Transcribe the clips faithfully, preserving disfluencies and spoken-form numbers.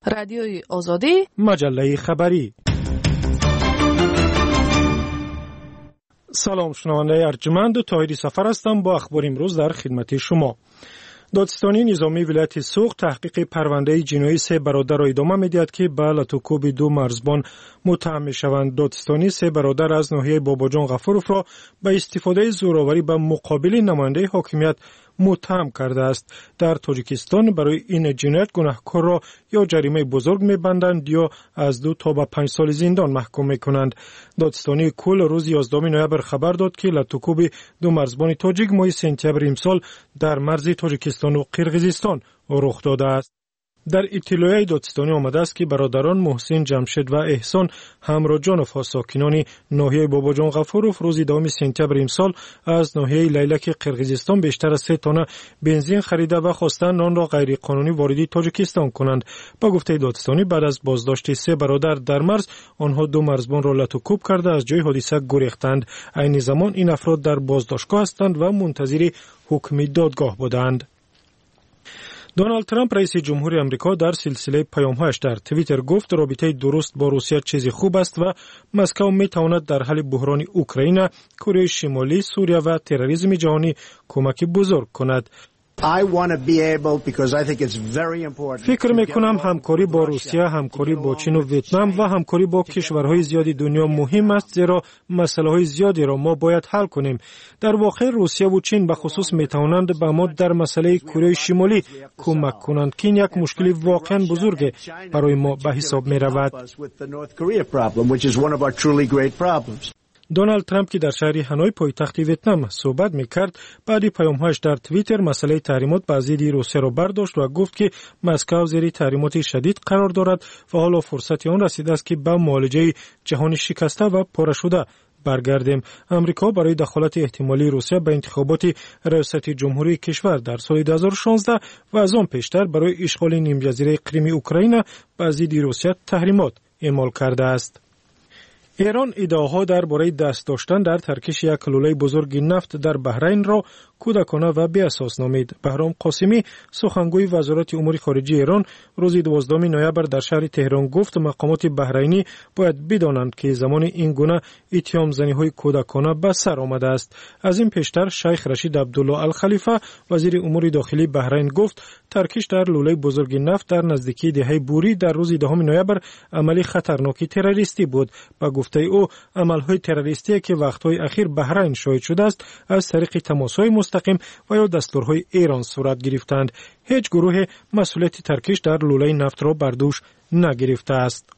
رادیوی آزادی، مجله خبری. سلام شنونده ارجمند، طاهری سفر هستم با اخبار امروز در خدمت شما. دادستانی نظامی ولایت سوق تحقیق پرونده جنایی سه برادر را ادامه می‌دهد که به لطوکوب دو مرزبان متهم می‌شوند. دادستانی سه برادر از ناحیه باباجان غفورов را به استفاده زوراوری به مقابل نماینده حاکمیت متهم کرده است. در تاجیکستان برای این جنایت گناهکار را یا جریمه بزرگ می‌بندند یا از دو تا به پنج سال زندان محکوم می‌کنند. دادستانی کل روز یازدهم نوامبر خبر داد که لطوکوب دو مرزبان تاجیک ماه سپتامبر امسال در مرز تاجیکستان و قرقیزستان رخ داده است. در اطلاعیه دادستانی آمده است که برادران محسن جمشید و احسان همراجانوف ساکنان ناحیه باباجان غفورov روز دهم سپتامبر امسال از ناحیه لیلک قرقیزستان بیشتر از سه تانه بنزین خریده و خواستند آن را غیر قانونی وارد تاجیکستان کنند. با گفته دادستانی بعد از بازداشت سه برادر در مرز، آنها دو مرزبان را لطوکوب کرده از جای حادثه گریختند. عین زمان این افراد در بازداشتگاه هستند و منتظر حکم دادگاه بودند. دونالد ترامپ رئیس جمهوری آمریکا در سلسله پیام‌هایش در توییتر گفت رابطه درست با روسیه چیزی خوب است و مسکو می‌تواند در حل بحران اوکراین، کره شمالی، سوریه و تروریسم جهانی کمک بزرگ کند. فکر میکنم همکاری با روسیه، همکاری با چین و ویتنام و همکاری با کشورهای زیادی دنیا مهم است، زیرا مسائل زیادی را ما باید حل کنیم. در واقع روسیه و چین به خصوص میتوانند به ما در مسئله کره شمالی کمک کنند که این یک مشکل واقعا بزرگ برای ما به حساب می رود. دونالد ترامپ که در شهر هانوی پایتخت ویتنام صحبت میکرد، بعد پیام‌هایش در توییتر مسئله تحریمات بر ضد روسیه را برداشت و گفت که مسکو زیر تحریمات شدید قرار دارد و حالا فرصت آن رسیده است که به معالجه جهان شکسته و پاره شده برگردیم. امریکا برای دخالت احتمالی روسیه به انتخابات ریاست جمهوری کشور در سال دو هزار و شانزده و از آن پیشتر برای اشغال نیم جزیره کریم اوکراین بر ضد روسیه تحریمات اعمال کرده است. ایران ادعاها درباره دست داشتن در ترکش یک لوله بزرگ نفت در بحرین را کودکانه و بی اساس نامید. بهرام قاسمی سخنگوی وزارت امور خارجه ایران روز دوازدهم نوامبر در شهر تهران گفت مقامات بحرینی باید بدانند که زمان این گونه اتهام زنی‌های کودکانه به سر آمده است. از این پیشتر شیخ رشید عبدالله الخلیفه وزیر امور داخلی بحرین گفت ترکش در لوله بزرگ نفت در نزدیکی دهه بوری در روز دهم نوامبر عملی خطرناک تروریستی بود. با گفته او عمل‌های تروریستی که وقت‌های اخیر بحرین شاهد شده است از طریق تماس‌های مستقیم و یا دستورهای ایران صورت گرفتند. هیچ گروه مسئولیت ترکش در لوله نفت را بر دوش نگرفته است.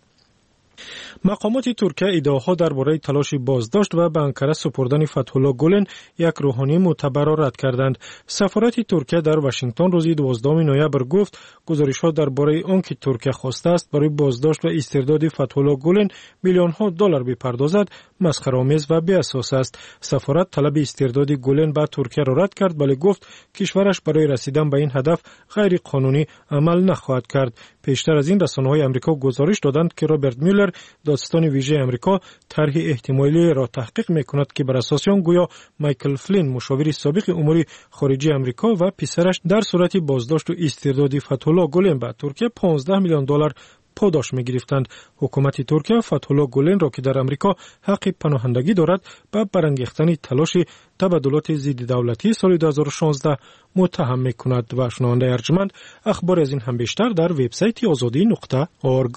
مقامات ترکیه ادعاها درباره تلاش بازداشت و به انقره سپردن فتح‌الله گولن یک روحانی معتبر را رد کردند. سفارت ترکیه در واشنگتن روز دوازدهم نوامبر گفت گزارش‌ها درباره آنکه ترکیه خواسته است برای بازداشت و استرداد فتح‌الله گولن میلیون‌ها دلار بپردازد مسخره‌آمیز و بی‌اساس است. سفارت طلب استرداد گولن به ترکیه را رد کرد، ولی گفت کشورش برای رسیدن به این هدف غیر قانونی عمل نخواهد کرد. پیشتر از این رسانه‌های آمریکا گزارش دادند که رابرت میولر دادستان ویژه آمریکا طرح احتمالی را تحقیق می‌کند که بر اساس آن گویا مایکل فلین مشاور سابق امور خارجه آمریکا و پسرش در صورت بازداشت و استرداد فتح‌الله گولن به ترکیه پانزده میلیون دلار پاداش می‌گرفتند. حکومت ترکیه فتح‌الله گولن را که در آمریکا حق پناهندگی دارد به برانگیختن تلاش تبادلات ضد دولتی سال دو هزار و شانزده متهم می‌کند. و شنونده ارجمند اخبار از این هم بیشتر در وبسایت آزادی نقطه اورگ.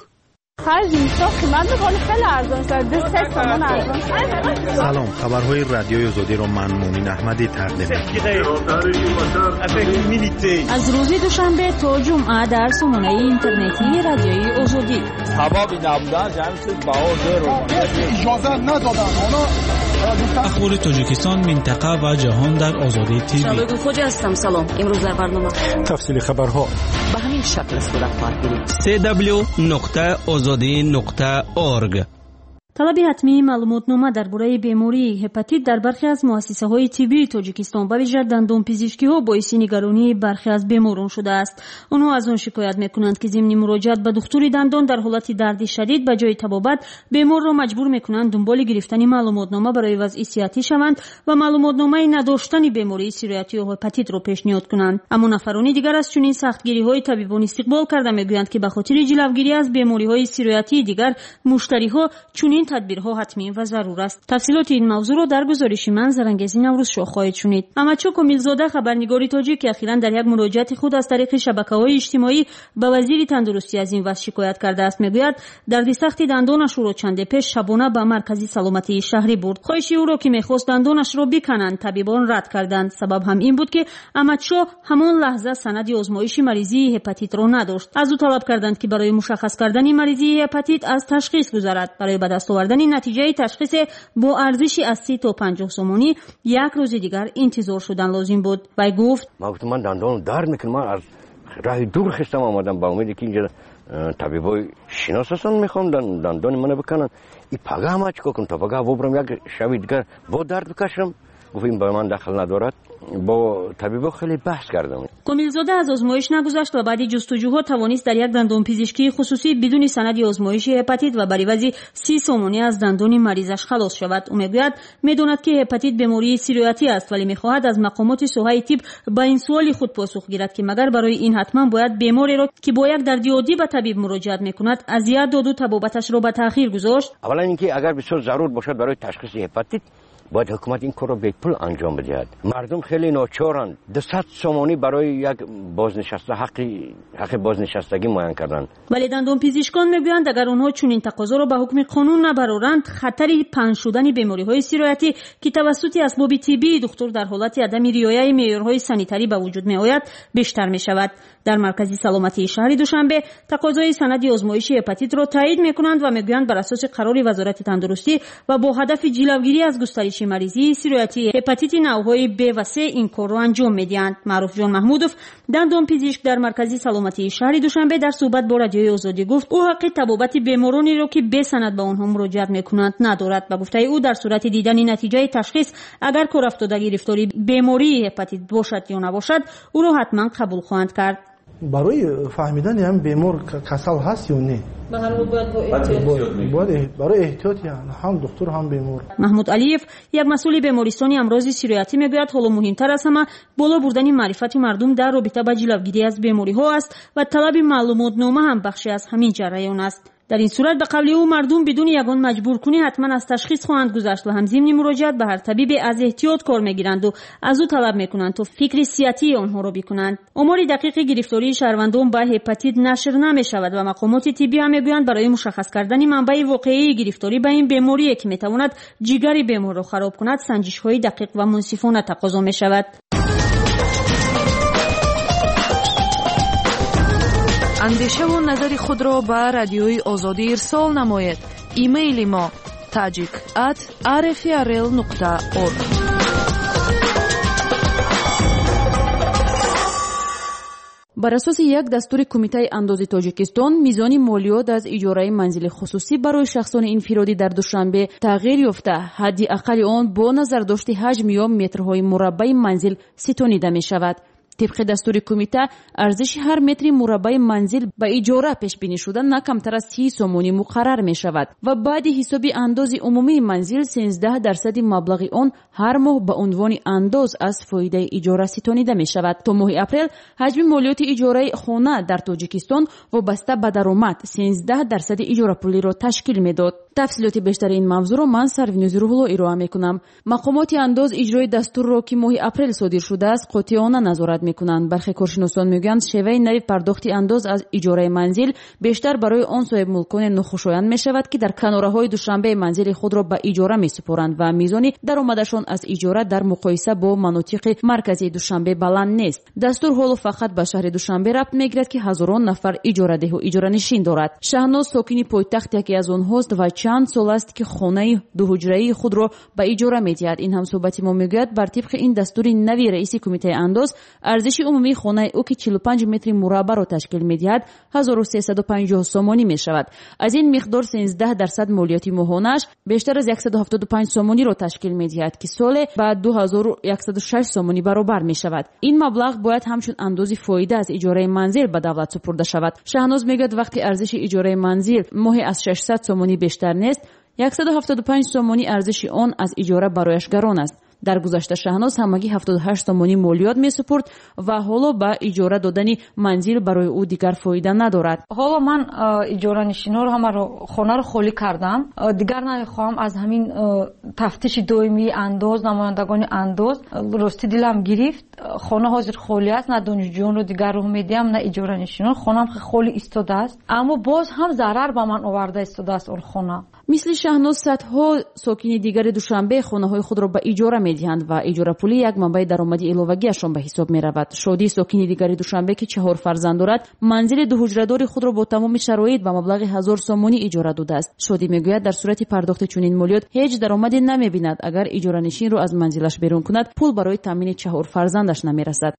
سلام، خبرهای رادیوی آزادی را من مومن احمدی تقدیم می‌کنم. از روز دوشنبه تا جمعه در سامانه اینترنتی رادیوی آزادی. حبابی نبودن جمعیت بهادر رو اجازه ندادن. اخبار تاجیکستان، منطقه و جهان در آزادی تیوی. شبکه خوجی هستم. سلام. امروز در برنامه تفصیل خبرها به همین شکل صورت خواهد گرفت. دبلیو دبلیو دبلیو نقطه آزادی نقطه اورگ طلب حتمی معلوماتنامه درباره بیماری هپاتیت در برخی از مؤسسه‌های طبی تاجیکستان به ویژه دندانپزشکی‌ها باعث نگرانی برخی از بیماران شده است. آنها از آن شکایت می‌کنند که ضمن مراجعت به دکتر دندان در حالت درد شدید به جای طبابت بیمار را مجبور می‌کنند دنبال گرفتن معلوماتنامه برای وضع صحتی شوند و معلوماتنامه نداشتن بیماری سیرویاتی یا هپاتیت را پیشنهاد کنند. اما نفرانی دیگر از چنین سختگیری‌های طبیبان استقبال کرده می‌گویند که به خاطر جلوگیری از بیماری‌های سیرویاتی دیگر مشتری‌ها چنین تدبیرها حتمی و ضرور است. تفصیلات این موضوع را در گزارش من زرنگزی نوروز شاه خواهید شنید. اماچو کمیلزاده خبرنگاری تاجیک که اخیراً در یک مراجعت خود از طریق شبکه‌های اجتماعی به وزیر تندرستی از این وضع شکایت کرده است. میگوید درد سخت دندانش را چند پیش شبانه به مرکز سلامتی شهری برد. خواهش او را که می‌خواست دندانش را بکنند طبیبان رد کردند. سبب هم این بود که اماچو همان لحظه سند آزمایش مریضی هپاتیت را نداشت. از او طلب کردند که برای مشخص کردن مریضی هپاتیت از تشخیص گذرد. برای به دست آوردن نتیجه تشخیص با ارزش از سی تا پنجاه سومانی یک روز دیگر انتظار شدن لازم بود. وی گفت ما گفتم من دندانم درد میکنه، من از راه دور خستم آمدم با امید که اینجا طبیبای شناس هستن میخوام دندان منو بکنن. این پگه همه چیکار کنم تا پگه ببرم یک شب دیگر با درد بکشم. گفتیم با من دخل ندارد. با طبیبا خیلی بحث کردم. کمیلزاده از آزمایش نگذشت و بعد جستجوها توانست در یک دندانپزشکی خصوصی بدون سند آزمایش هپاتیت و بر عوض سی سومانی از دندان مریضش خلاص شود. او میگوید میداند که هپاتیت بیماری سیرویاتی است ولی میخواهد از مقامات سوهای طب با این سوال خود پاسخ گیرد که مگر برای این حتما باید بیماری را که با یک درد عادی به طبیب مراجعت میکند اذیت داد و طبابتش را به تأخیر گذاشت. اولا اینکه اگر بسیار ضرور باشد برای تشخیص هپاتیت باید حکومت این کار را به پول انجام بدهد. مردم خیلی ناچارند. دویست سومانی برای یک بازنشسته حقی حق بازنشستگی معین کردند. ولی دندانپزشکان میگویند اگر آنها چنین تقاضا را به حکم قانون نبرارند خطر پنهان شدن بیماری‌های سیرویاتی که توسط اسباب طبی دکتر در حالت عدم رعایت معیارهای سانیتری به وجود میآید بیشتر میشود. در مرکز سلامتی شهری دوشنبه تقاضای سند آزمایش هپاتیت را تایید میکنند و میگویند بر اساس قرار وزارت تندرستی و با هدف جلوگیری از گسترش مریضی سیرویاتی هپاتیت نوع‌های ب و سه این کار را انجام میدهند. معروف جان محمودوف دندانپزشک در مرکز سلامتی شهری دوشنبه در صحبت با رادیوی آزادی گفت او حق طبابت بیمارانی را که به سند به آنها مراجعت میکنند ندارد. به گفته او در صورت دیدن نتیجه تشخیص اگر کار افتاده گرفتاری بیماری هپاتیت باشد یا نباشد او را حتما قبول خواهند کرد. برای فهمیدن هم بیمار کسل هست یا نه به هر حال باید با احتیاط باید برای احتیاط یعنی هم دکتر هم بیمار. محمود علیف یک مسئول بیمارستان امراض سیرویاتی میگوید حالا مهمتر از همه بالا بردن معرفت مردم در رابطه با جلوگیری از بیماری ها است و طلب معلومات نامه هم بخشی از همین جریان است. در این صورت به قول او مردم بدون یگان مجبور کنی حتما از تشخیص خواهند گذشت و هم ضمن مراجعت به هر طبیب از احتیاط کار میگیرند و از او طلب میکنند تا فکر صحتی آنها را بکنند. آمار دقیق گرفتاری شهروندان به هپاتیت نشر نمیشود و مقامات طبی هم میگویند برای مشخص کردن منبع واقعی گرفتاری به این بیماری که میتواند جگر بیمار را خراب کند سنجش های دقیق و منصفانه تقاضا میشود. اندیشه و نظر خود را به رادیوی آزادی ارسال نماید. ایمیل ما تاجیک ات آر اف ار ال نقطه اورگ. بر اساس یک دستور کمیته اندازه تاجیکستان میزان مالیات از اجاره منزل خصوصی برای شخصان انفرادی در دوشنبه تغییر یافته. حد اقل آن با نظر داشت حجم یا مترهای مربع منزل ستانیده می شود. طبق دستور کمیته ارزش هر متر مربع منزل به اجاره پیش بینی شده نه کمتر از سی سومانی مقرر می شود و بعد حساب انداز عمومی منزل سیزده درصد مبلغ آن هر ماه به عنوان انداز از فایده اجاره ستانیده می شود. تا ماه اپریل حجم مالیات اجاره خانه در تاجیکستان وابسته به درآمد سیزده درصد اجاره پولی را تشکیل می داد. تفصیلات بیشتر این موضوع را من سروینوز روح‌الله ارائه می کنم. مقامات انداز اجرای دستور را که ماه اپریل صادر شده است قاطعانه نظارت می کنند. برخی کارشناسان میگویند شیوه نوی پرداخت انداز از اجاره منزل بیشتر برای آن صاحب ملکان ناخوشایند می شود که در کناره‌های دوشنبه منزل خود را به اجاره می سپارند و میزان درآمدشان از اجاره در مقایسه با مناطق مرکزی دوشنبه بلند نیست. دستور حالا فقط به شهر دوشنبه ربط میگیرد که هزاران نفر اجاره ده و اجاره نشین دارد. شهناز ساکن پایتخت یکی از آنهاست و چند سال است که خانه دو حجره‌ای خود را به اجاره می‌دهد. این هم صحبت ما میگوید بر طبق این دستور نوی رئیس کمیته انداز ارزش عمومی خانه او که چهل و پنج متر مربع را تشکیل می‌دهد هزار و سیصد و پنجاه سومانی می‌شود. از این مقدار سیزده درصد مالیات ماهانه‌اش بیشتر از صد و هفتاد و پنج سومانی را تشکیل می‌دهد که سال بعد دو هزار و صد و شش سومانی برابر می‌شود. این مبلغ باید همچون اندازه فایده از اجاره منزل به دولت سپرده شود. شهناز میگوید وقتی ارزش اجاره منزل ماهی از ششصد سومانی بیشتر نیست، صد و هفتاد و پنج سومانی ارزش آن از اجاره برایش گران است. در گذشته شهناز همگی هفتاد و هشت سومانی مالیات می سپرد و حالا با اجاره دادن منزل برای او دیگر فایده ندارد. حالا من اجاره نشینا رو همه رو خانه رو خالی کردم، دیگر نمیخوام از همین تفتیش دائمی انداز نمایندگان انداز راستی دلم گرفت. خانه حاضر خالی است، نه دانشجویان رو دیگر رو میدیم نه اجاره نشینا. خانم خالی ایستاده است، اما باز هم ضرر به من آورده ایستاده است اون خانه. مثل شهناز صدها ساکن دیگر دوشنبه خانه‌های خود را به اجاره می‌دهند و اجاره پولی یک منبع درآمدی الهه‌ایشان به حساب می‌رود. شادی ساکن دیگر دوشنبه که چهار فرزند دارد، منزل دو حجره‌دار خود را با تمام شرایط به مبلغ هزار سومانی اجاره داده است. شادی میگوید در صورت پرداخت چنین مالیات هیچ درآمدی نمی‌بیند. اگر اجاره نشین را از منزلش بیرون کند، پول برای تامین چهار فرزندش نمی‌رسد.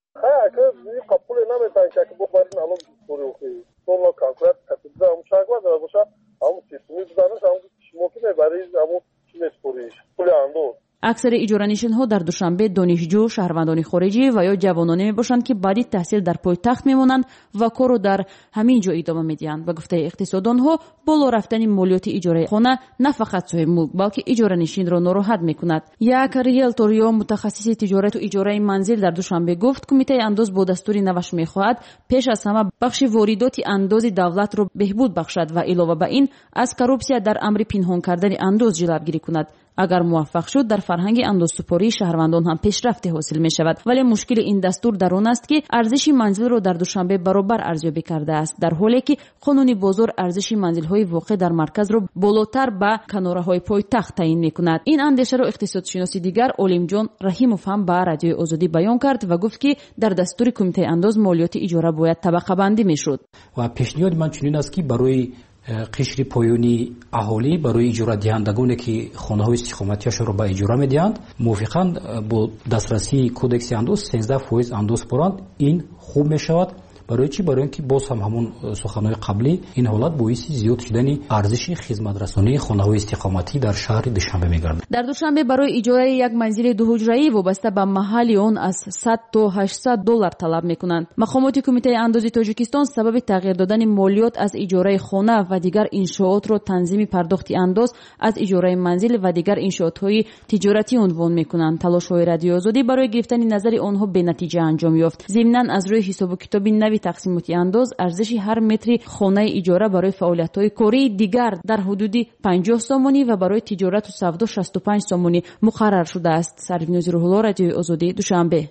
اکثر اجاره‌نشین‌ها در دوشنبه دانشجو، شهروندان خارجی و یا جوانانی میباشند که بعد تحصیل در پایتخت میمانند و کار را در همین جا ادامه میدهند. به گفته اقتصاددانها بالا رفتن مالیات اجاره خانه نه فقط صاحب ملک بلکه اجاره‌نشین را ناراحت میکند. یک ریلتور یا متخصص تجارت و اجاره منزل در دوشنبه گفت کمیته انداز با دستور نوش میخواهد پیش از همه بخش واردات انداز دولت را بهبود بخشد و علاوه بر این از کورپسیا در امر پنهان کردن انداز جلوگیری کند. اگر موفق شد در فرهنگ اندازسپاری شهروندان هم پیشرفت حاصل می شود. ولی مشکل این دستور در آن است که ارزش منزل را در دوشنبه برابر ارزیابی کرده است، در حالی که قانون بازار ارزش منزل های واقع در مرکز را بالاتر به کناره های پایتخت تعیین می کند. این اندیشه را اقتصادشناسی دیگر علیم جان رحیموف هم به رادیو آزادی بیان کرد و گفت که در دستور کمیته انداز مالیات اجاره باید طبقه بندی می شد. و پیشنهاد من چنین است که برای قشر پایانی اهالی برای اجاره دهندگانی که خانه‌های استقامتی‌شان را به اجاره می‌دهند موافقاً با دسترسی کودکس انداز سیزده درصد انداز برند. این خوب می‌شود. برای چی؟ برای اینکه باز هم همون سخن‌های قبلی این حالت باعث زیاد شدن ارزش خدمت‌رسانی خانه‌های استقامتی در شهر دوشنبه می‌گردد. در دوشنبه برای اجاره یک منزل دو حجره‌ای وابسته به محل آن از صد تا هشتصد دلار طلب می‌کنند. مقامات کمیته اندازی تاجیکستان سبب تغییر دادن مالیات از اجاره خانه و دیگر انشاءات را تنظیم پرداخت انداز از اجاره منزل و دیگر انشاءات‌های تجارتی عنوان می‌کنند. تلاش‌های رادیو آزادی برای گرفتن نظر آنها به نتیجه انجام یافت. ضمناً از روی حساب و کتاب نوی تقسیمات انداز ارزش هر متر خانه اجاره برای فعالیت‌های کاری دیگر در حدود پنجاه سومانی و برای تجارت و سودا شصت و پنج سومانی مقرر شده است. سرینوز روح الله، رادیو آزادی، دوشنبه.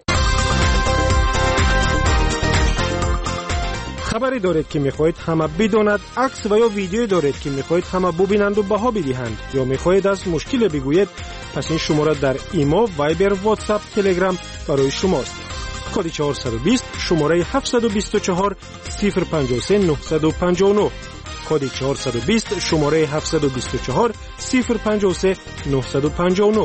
خبری دارید که میخواهید همه بداند، عکس و یا ویدیو دارید که میخواهید همه ببینند و بها بدهند، یا میخواهید از مشکل بگویید، پس این شماره در ایما، وایبر، واتساپ، تلگرام برای شماست. کد چهارصد و بیست شماره هفتصد و بیست و چهار صفر پنجاه و سه نهصد و پنجاه و نه. کد چهارصد و بیست شماره هفتصد و بیست و چهار صفر پنجاه و سه نهصد و پنجاه و نه.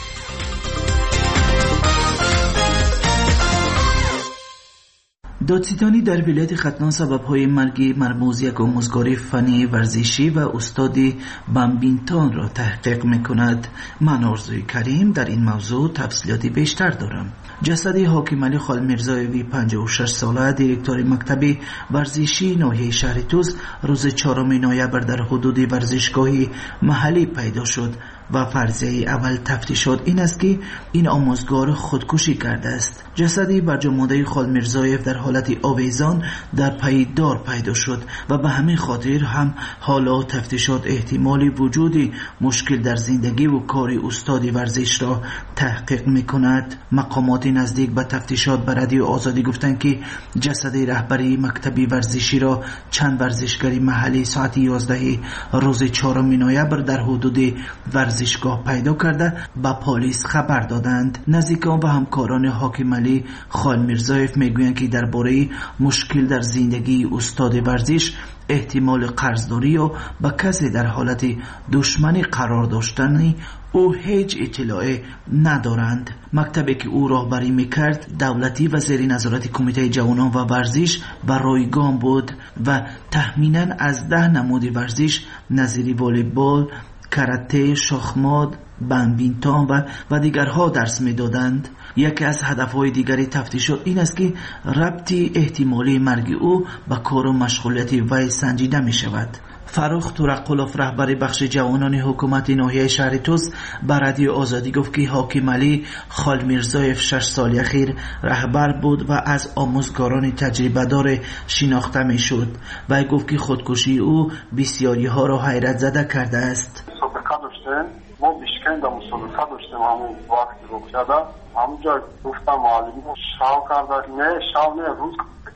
دادستانی در ولایت ختلان سبب‌های مرگ مرموز یک آموزگار فنی ورزشی و استاد بمبینتون را تحقیق می‌کند. من آرزوی کریم در این موضوع تفصیلاتی بیشتر دارم. جسد حاکم علی خالمیرزایوی پنجاه و شش ساله دیرکتور مکتب ورزشی ناحیه شهر توس روز چهارم نوامبر در حدود ورزشگاهی محلی پیدا شد و فرضیه اول تفتیشات این است که این آموزگار خودکشی کرده است. جسدی برجامانده خالمیرزایف در حالت آویزان در پای دار پیدا شد و به همین خاطر هم حالا تفتیشات احتمالی وجود مشکل در زندگی و کار استاد ورزش را تحقیق می‌کند. مقامات نزدیک به تفتیشات به رادیو آزادی گفتند که جسد رهبری مکتب ورزشی را چند ورزشگری محلی ساعت یازده روز چهارم نوامبر در حدود ورزش ورزشگاه پیدا کرده به پلیس خبر دادند. نزدیکان و همکاران حاکم علی خالمیرزایف میگویند که درباره مشکل در زندگی استاد ورزش، احتمال قرضداری و با کسی در حالت دشمنی قرار داشتنی او هیچ اطلاعی ندارند. مکتبی که او راهبری میکرد دولتی و زیر نظارت کمیته جوانان و ورزش و رایگان بود و تخمینا از ده نمود ورزش نظیر والیبال، کاراته، شاخمات، بادمینتون و و دیگرها درس میدادند. یکی از هدفهای دیگری تفتیشات این است که ربط احتمالی مرگ او به کار و مشغولیت وی سنجیده می شود. فروخ تورقلوف رهبر بخش جوانان حکومت ناحیه شهر توس به رادیو آزادی گفت که حاکم علی خالمیرزایف شش سال اخیر رهبر بود و از آموزگاران تجربه دار شناخته می شد. و گفت که خودکشی او بسیاری ها را حیرت زده کرده است. ما بیشکن در مسابقه داشتیم همون وقتی رو کرده همونجا گفتم معلمی شاو کرده نه شاو نه روز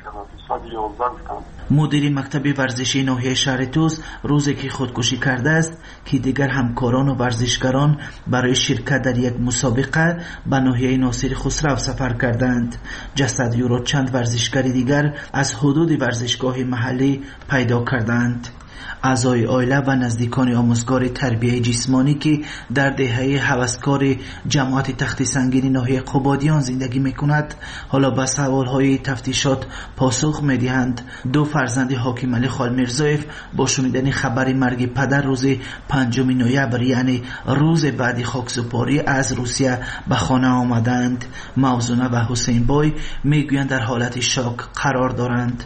مدیر مکتب ورزشی ناحیه شهر توس روزی که خودکشی کرده است که دیگر همکاران و ورزشکاران برای شرکت در یک مسابقه به ناحیه ناصر خسرو سفر کردند. جسد او را چند ورزشکار دیگر از حدود ورزشگاه محلی پیدا کردند. اعضای عائله و نزدیکان آموزگار تربیت جسمانی که در دهه هوسکار جماعت تخت سنگین ناحیه قبادیان زندگی میکند حالا به سوالهای تفتیشات پاسخ میدهند. دو فرزند حاکم علی خالمیرزایف با شنیدن خبر مرگ پدر روز پنجم نوامبر یعنی روز بعد خاکسپاری از روسیه به خانه آمدند. موزونه و حسین بای میگویند در حالت شاک قرار دارند.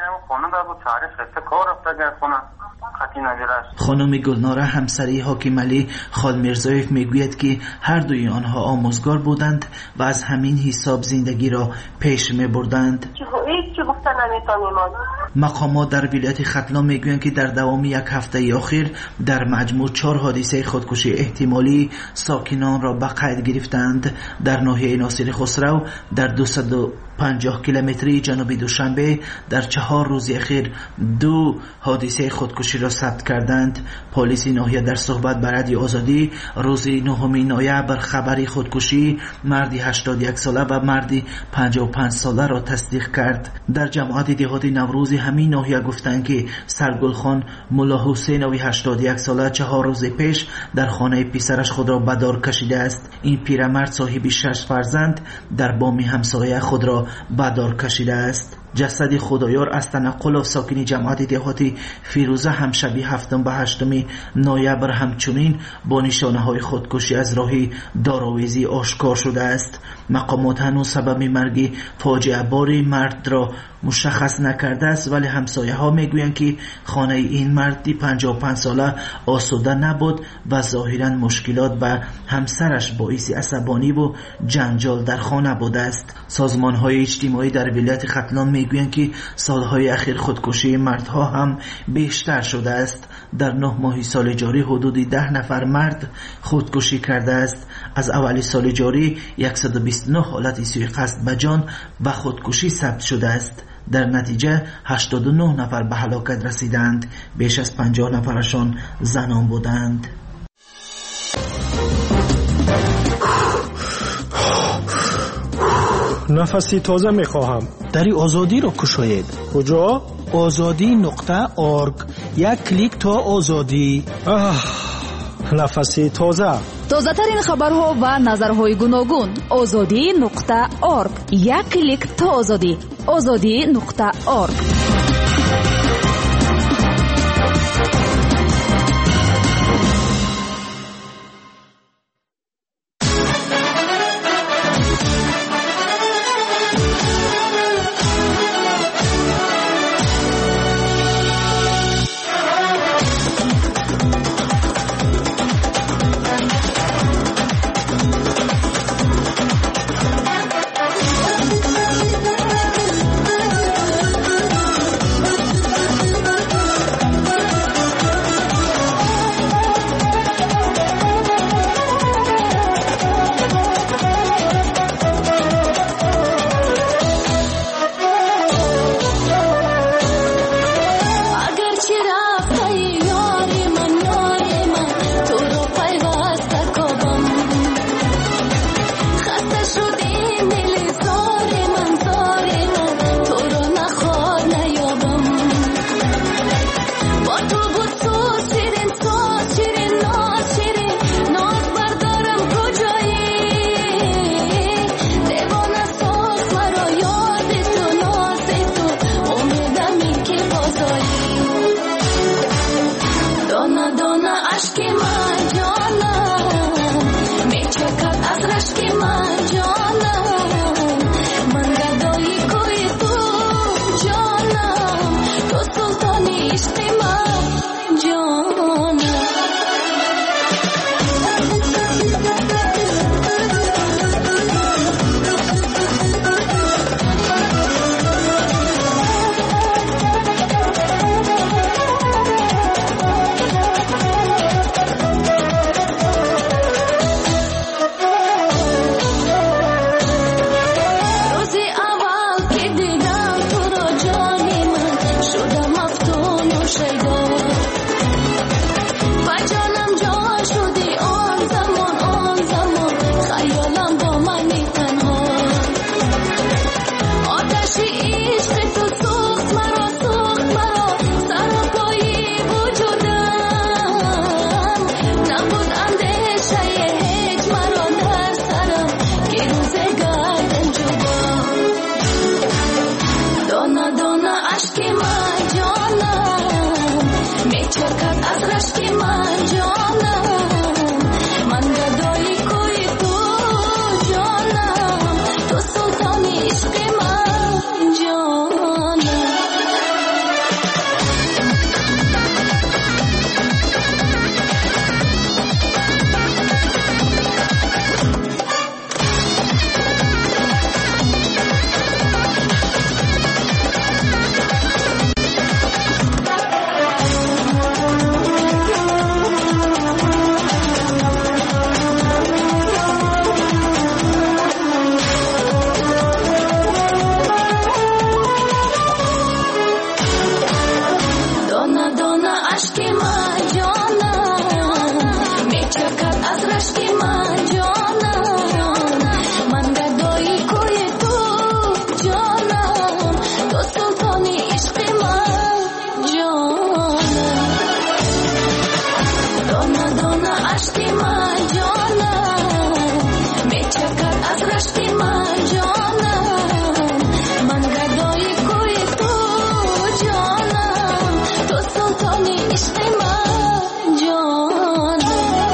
خانم گلناره همسری حاکم علی خالمیرزایف میگوید که هر دوی آنها آموزگار بودند و از همین حساب زندگی را پیش میبردند. مقامات در ولایت ختلان میگویند که در دوام یک هفته اخیر در مجموع چهار حادثه خودکشی احتمالی ساکنان را به قید گرفتند. در ناحیه ناصر خسرو در دویست و پنجاه کیلومتری جنوبی دوشنبه در چهار روز اخیر دو حادثه خودکشی را ثبت کردند. پلیس ناحیه در صحبت با رادیو آزادی روز نهم نوامبر خبری خودکشی مردی هشتاد و یک ساله و مردی پنجاه و پنج ساله را تصدیق کرد. در جماعت دهات نوروز همین ناحیه گفتند که سرگل خان ملا حسینوی هشتاد و یک ساله چهار روز پیش در خانه پسرش خود را به دار کشیده است. این پیرمرد صاحب شش فرزند در بام همسایه خود را به دار کشیده است. جسد خدایار از تنقل و ساکن جماعت دهاتی فیروزه هم شبیه هفتم به هشتم نوامبر همچنین با نشانه های خودکشی از راه داراویزی آشکار شده است. مقامات هنوز سبب مرگ فاجعه بار مرد را مشخص نکرده است ولی همسایه ها میگویند که خانه این مردی پنجاه و پنج ساله آسوده نبود و ظاهرا مشکلات با همسرش باعث عصبانی و جنجال در خانه بوده است. سازمان های اجتماعی در ولایت ختلان میگویند که سالهای اخیر خودکشی مردها هم بیشتر شده است. در نه ماه سال جاری حدود ده نفر مرد خودکشی کرده است. از اول سال جاری صد و بیست و نه حالت سوء قصد به جان و خودکشی ثبت شده است. در نتیجه هشتاد و نه نفر به هلاکت رسیدند. بیش از پنجاه نفرشان زنان بودند. نفسی تازه میخواهم. دری آزادی را کشاید. کجا؟ آزادی نقطه آرگ. یک کلیک تا آزادی. آه، نفسی تازه. تازه ترین خبرها و نظرهای گوناگون. آزادی نقطه آرگ. یک کلیک تا آزادی. آزادی نقطه آرگ. اشک من جانم میچکد از رشک من جانم من گدایی کوی تو جانم تو سلطانی عشق من جانم دانا دانا اشک من جانم میچکد از رشک من جانم من گدایی کوی تو جانم تو سلطانی عشق من جانم.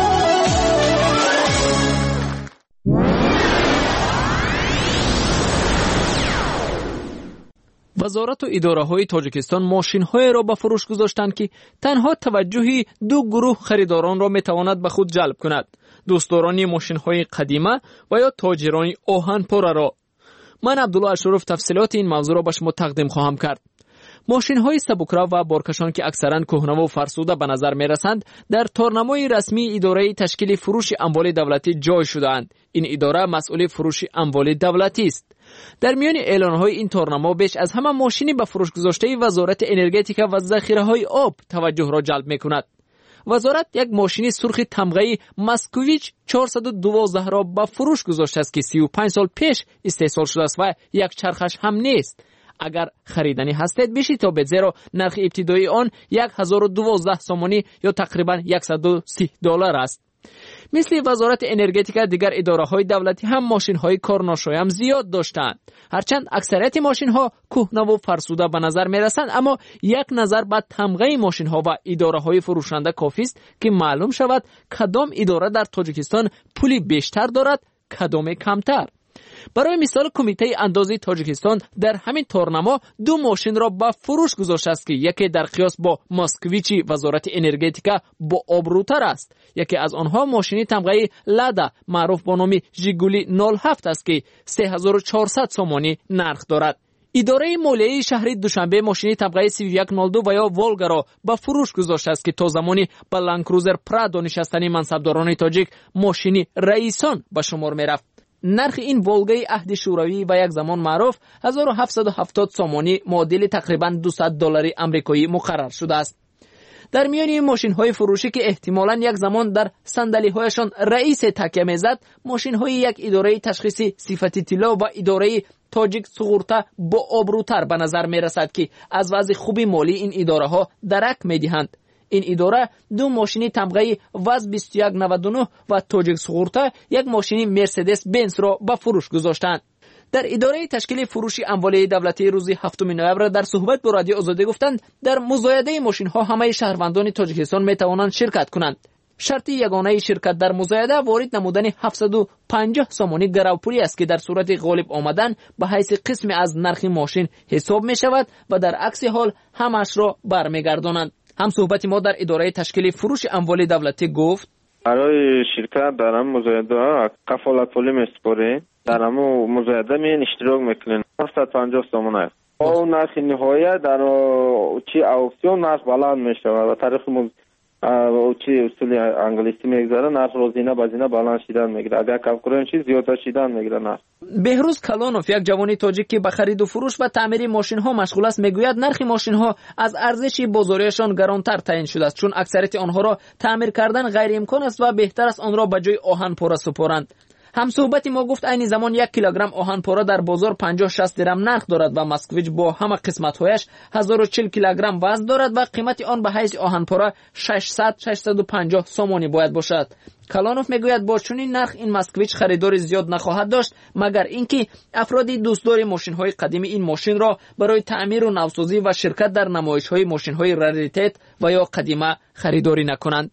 وزارت و اداره‌های تاجیکستان ماشین‌های را به فروش گذاشتند که تنها توجه دو گروه خریداران را می‌تواند به خود جلب کند: دوستداران ماشین‌های قدیمه و یا تاجران آهن پاره را. من عبدالله اشرف تفصیلات این موضوع را به شما تقدیم خواهم کرد. ماشین‌های سبکرو و بارکشان که اکثراً کهنه و فرسوده به نظر می‌رسند، در تارنمای رسمی اداره تشکیل فروش اموال دولتی جای شده‌اند. این اداره مسئول فروش اموال دولتی است. در میان اعلان‌های این تارنما بیش از همه ماشینی به فروش گذاشته وزارت انرژتیک و ذخیره‌های آب توجه را جلب می‌کند. وزارت یک ماشین سرخ تمغه‌ای مسکوویچ چهارصد و دوازده را به فروش گذاشته است که سی و پنج سال پیش استحصال شده است و یک چرخش هم نیست. اگر خریدنی هستید بیشتر تا زیرا نرخ ابتدایی آن هزار و دوازده سومانی یا تقریبا صد و سی دلار است. مثل وزارت انرژتیک دیگر اداره‌های دولتی هم ماشین‌های کارناشایم زیاد داشتند. هرچند اکثریت ماشین‌ها کهنه و فرسوده به نظر می‌رسند، اما یک نظر به تمغه ماشین‌ها و اداره‌های فروشنده کافی است که معلوم شود کدام اداره در تاجیکستان پولی بیشتر دارد، کدام کمتر. برای مثال کمیته اندازی تاجیکستان در همین تارنما دو ماشین را به فروش گذاشته است که یکی در قیاس با ماسکویچی وزارت انرژتیک با آبروتر است. یکی از آنها ماشین تمغه لادا معروف با نام ژیگولی نود و هفت است که سه هزار و چهارصد سومانی نرخ دارد. اداره مالیه شهری دوشنبه ماشین تمغه سی و یک نود و دو و یا والگا را به فروش گذاشته است که تا زمانی با لندکروزر پرادو نشستنی منصبداران تاجیک ماشینی رئیسان به شمار می‌رفت. نرخ این والگای عهد شوروی و یک زمان معروف هزار و هفتصد و هفتاد سومانی معادل تقریباً دویست دلار آمریکایی مقرر شده است. در میان این ماشین‌های فروشی که احتمالاً یک زمان در صندلی‌هایشان رئیس تکیه می‌زد، ماشین‌های یک اداره تشخیصی صفتی طلا و اداره تاجیک سغورتا با آبروتر به نظر می‌رسد که از وضع خوبی مالی این اداره‌ها درک می‌دهند. این اداره دو ماشین تمغه واز بیست و یک نود و نه و تاجیک سغورتا یک ماشین مرسدس بنز را به فروش گذاشتند. در اداره تشکیل فروش اموال دولتی روز هفتم نوامبر در صحبت با رادیو آزادی گفتند در مزایده ماشین ها همه شهروندان تاجیکستان می توانند شرکت کنند. شرط یگانه شرکت در مزایده وارد نمودن هفتصد و پنجاه سومانی گروپولی است که در صورت غالب آمدن به حیث قسم از نرخ ماشین حساب می شود و در عکس حال همش را برمیگردانند. هم صحبت ما در اداره تشکیل فروش اموال دولتی گفت برای شرکت در هم مزایده کفالت پولی میسپاره، در هم مزایده می اشتراک میکنین هفتصد و پنجاه سومن است. او نرخ نهایی در چی اکسیون نرخ بلند میشه و طریق او چی اصول انگلیسی میگذاره نرخ روزینه بازینه بالانس شدن میگیره. اگر کم کنن چیز زیادتر شدن میگیره. نرخ بهروز کلانوف یک جوان تاجیک که به خرید و فروش و تعمیر ماشین ها مشغول است میگوید نرخ ماشین ها از ارزش بازاریشان گرانتر تعیین شده است، چون اکثریت آنها را تعمیر کردن غیر امکان است و بهتر است آن را به جای آهن پاره سپارند. هم صحبت ما گفت این زمان یک کیلوگرم آهن پاره در بازار پنجاه شصت درم نرخ دارد و مسکویچ با همه قسمت‌هایش هزار و چهل کیلوگرم وزن دارد و قیمت آن به حیث آهن پاره ششصد ششصد و پنجاه سومانی باید باشد. کلانوف میگوید با چنین نرخ این مسکویچ خریدار زیاد نخواهد داشت، مگر اینکه افرادی دوستدار ماشین‌های قدیمی این ماشین را برای تعمیر و نوسازی و شرکت در نمایش‌های ماشین‌های راریتت و یا قدیمه خریداری نکنند.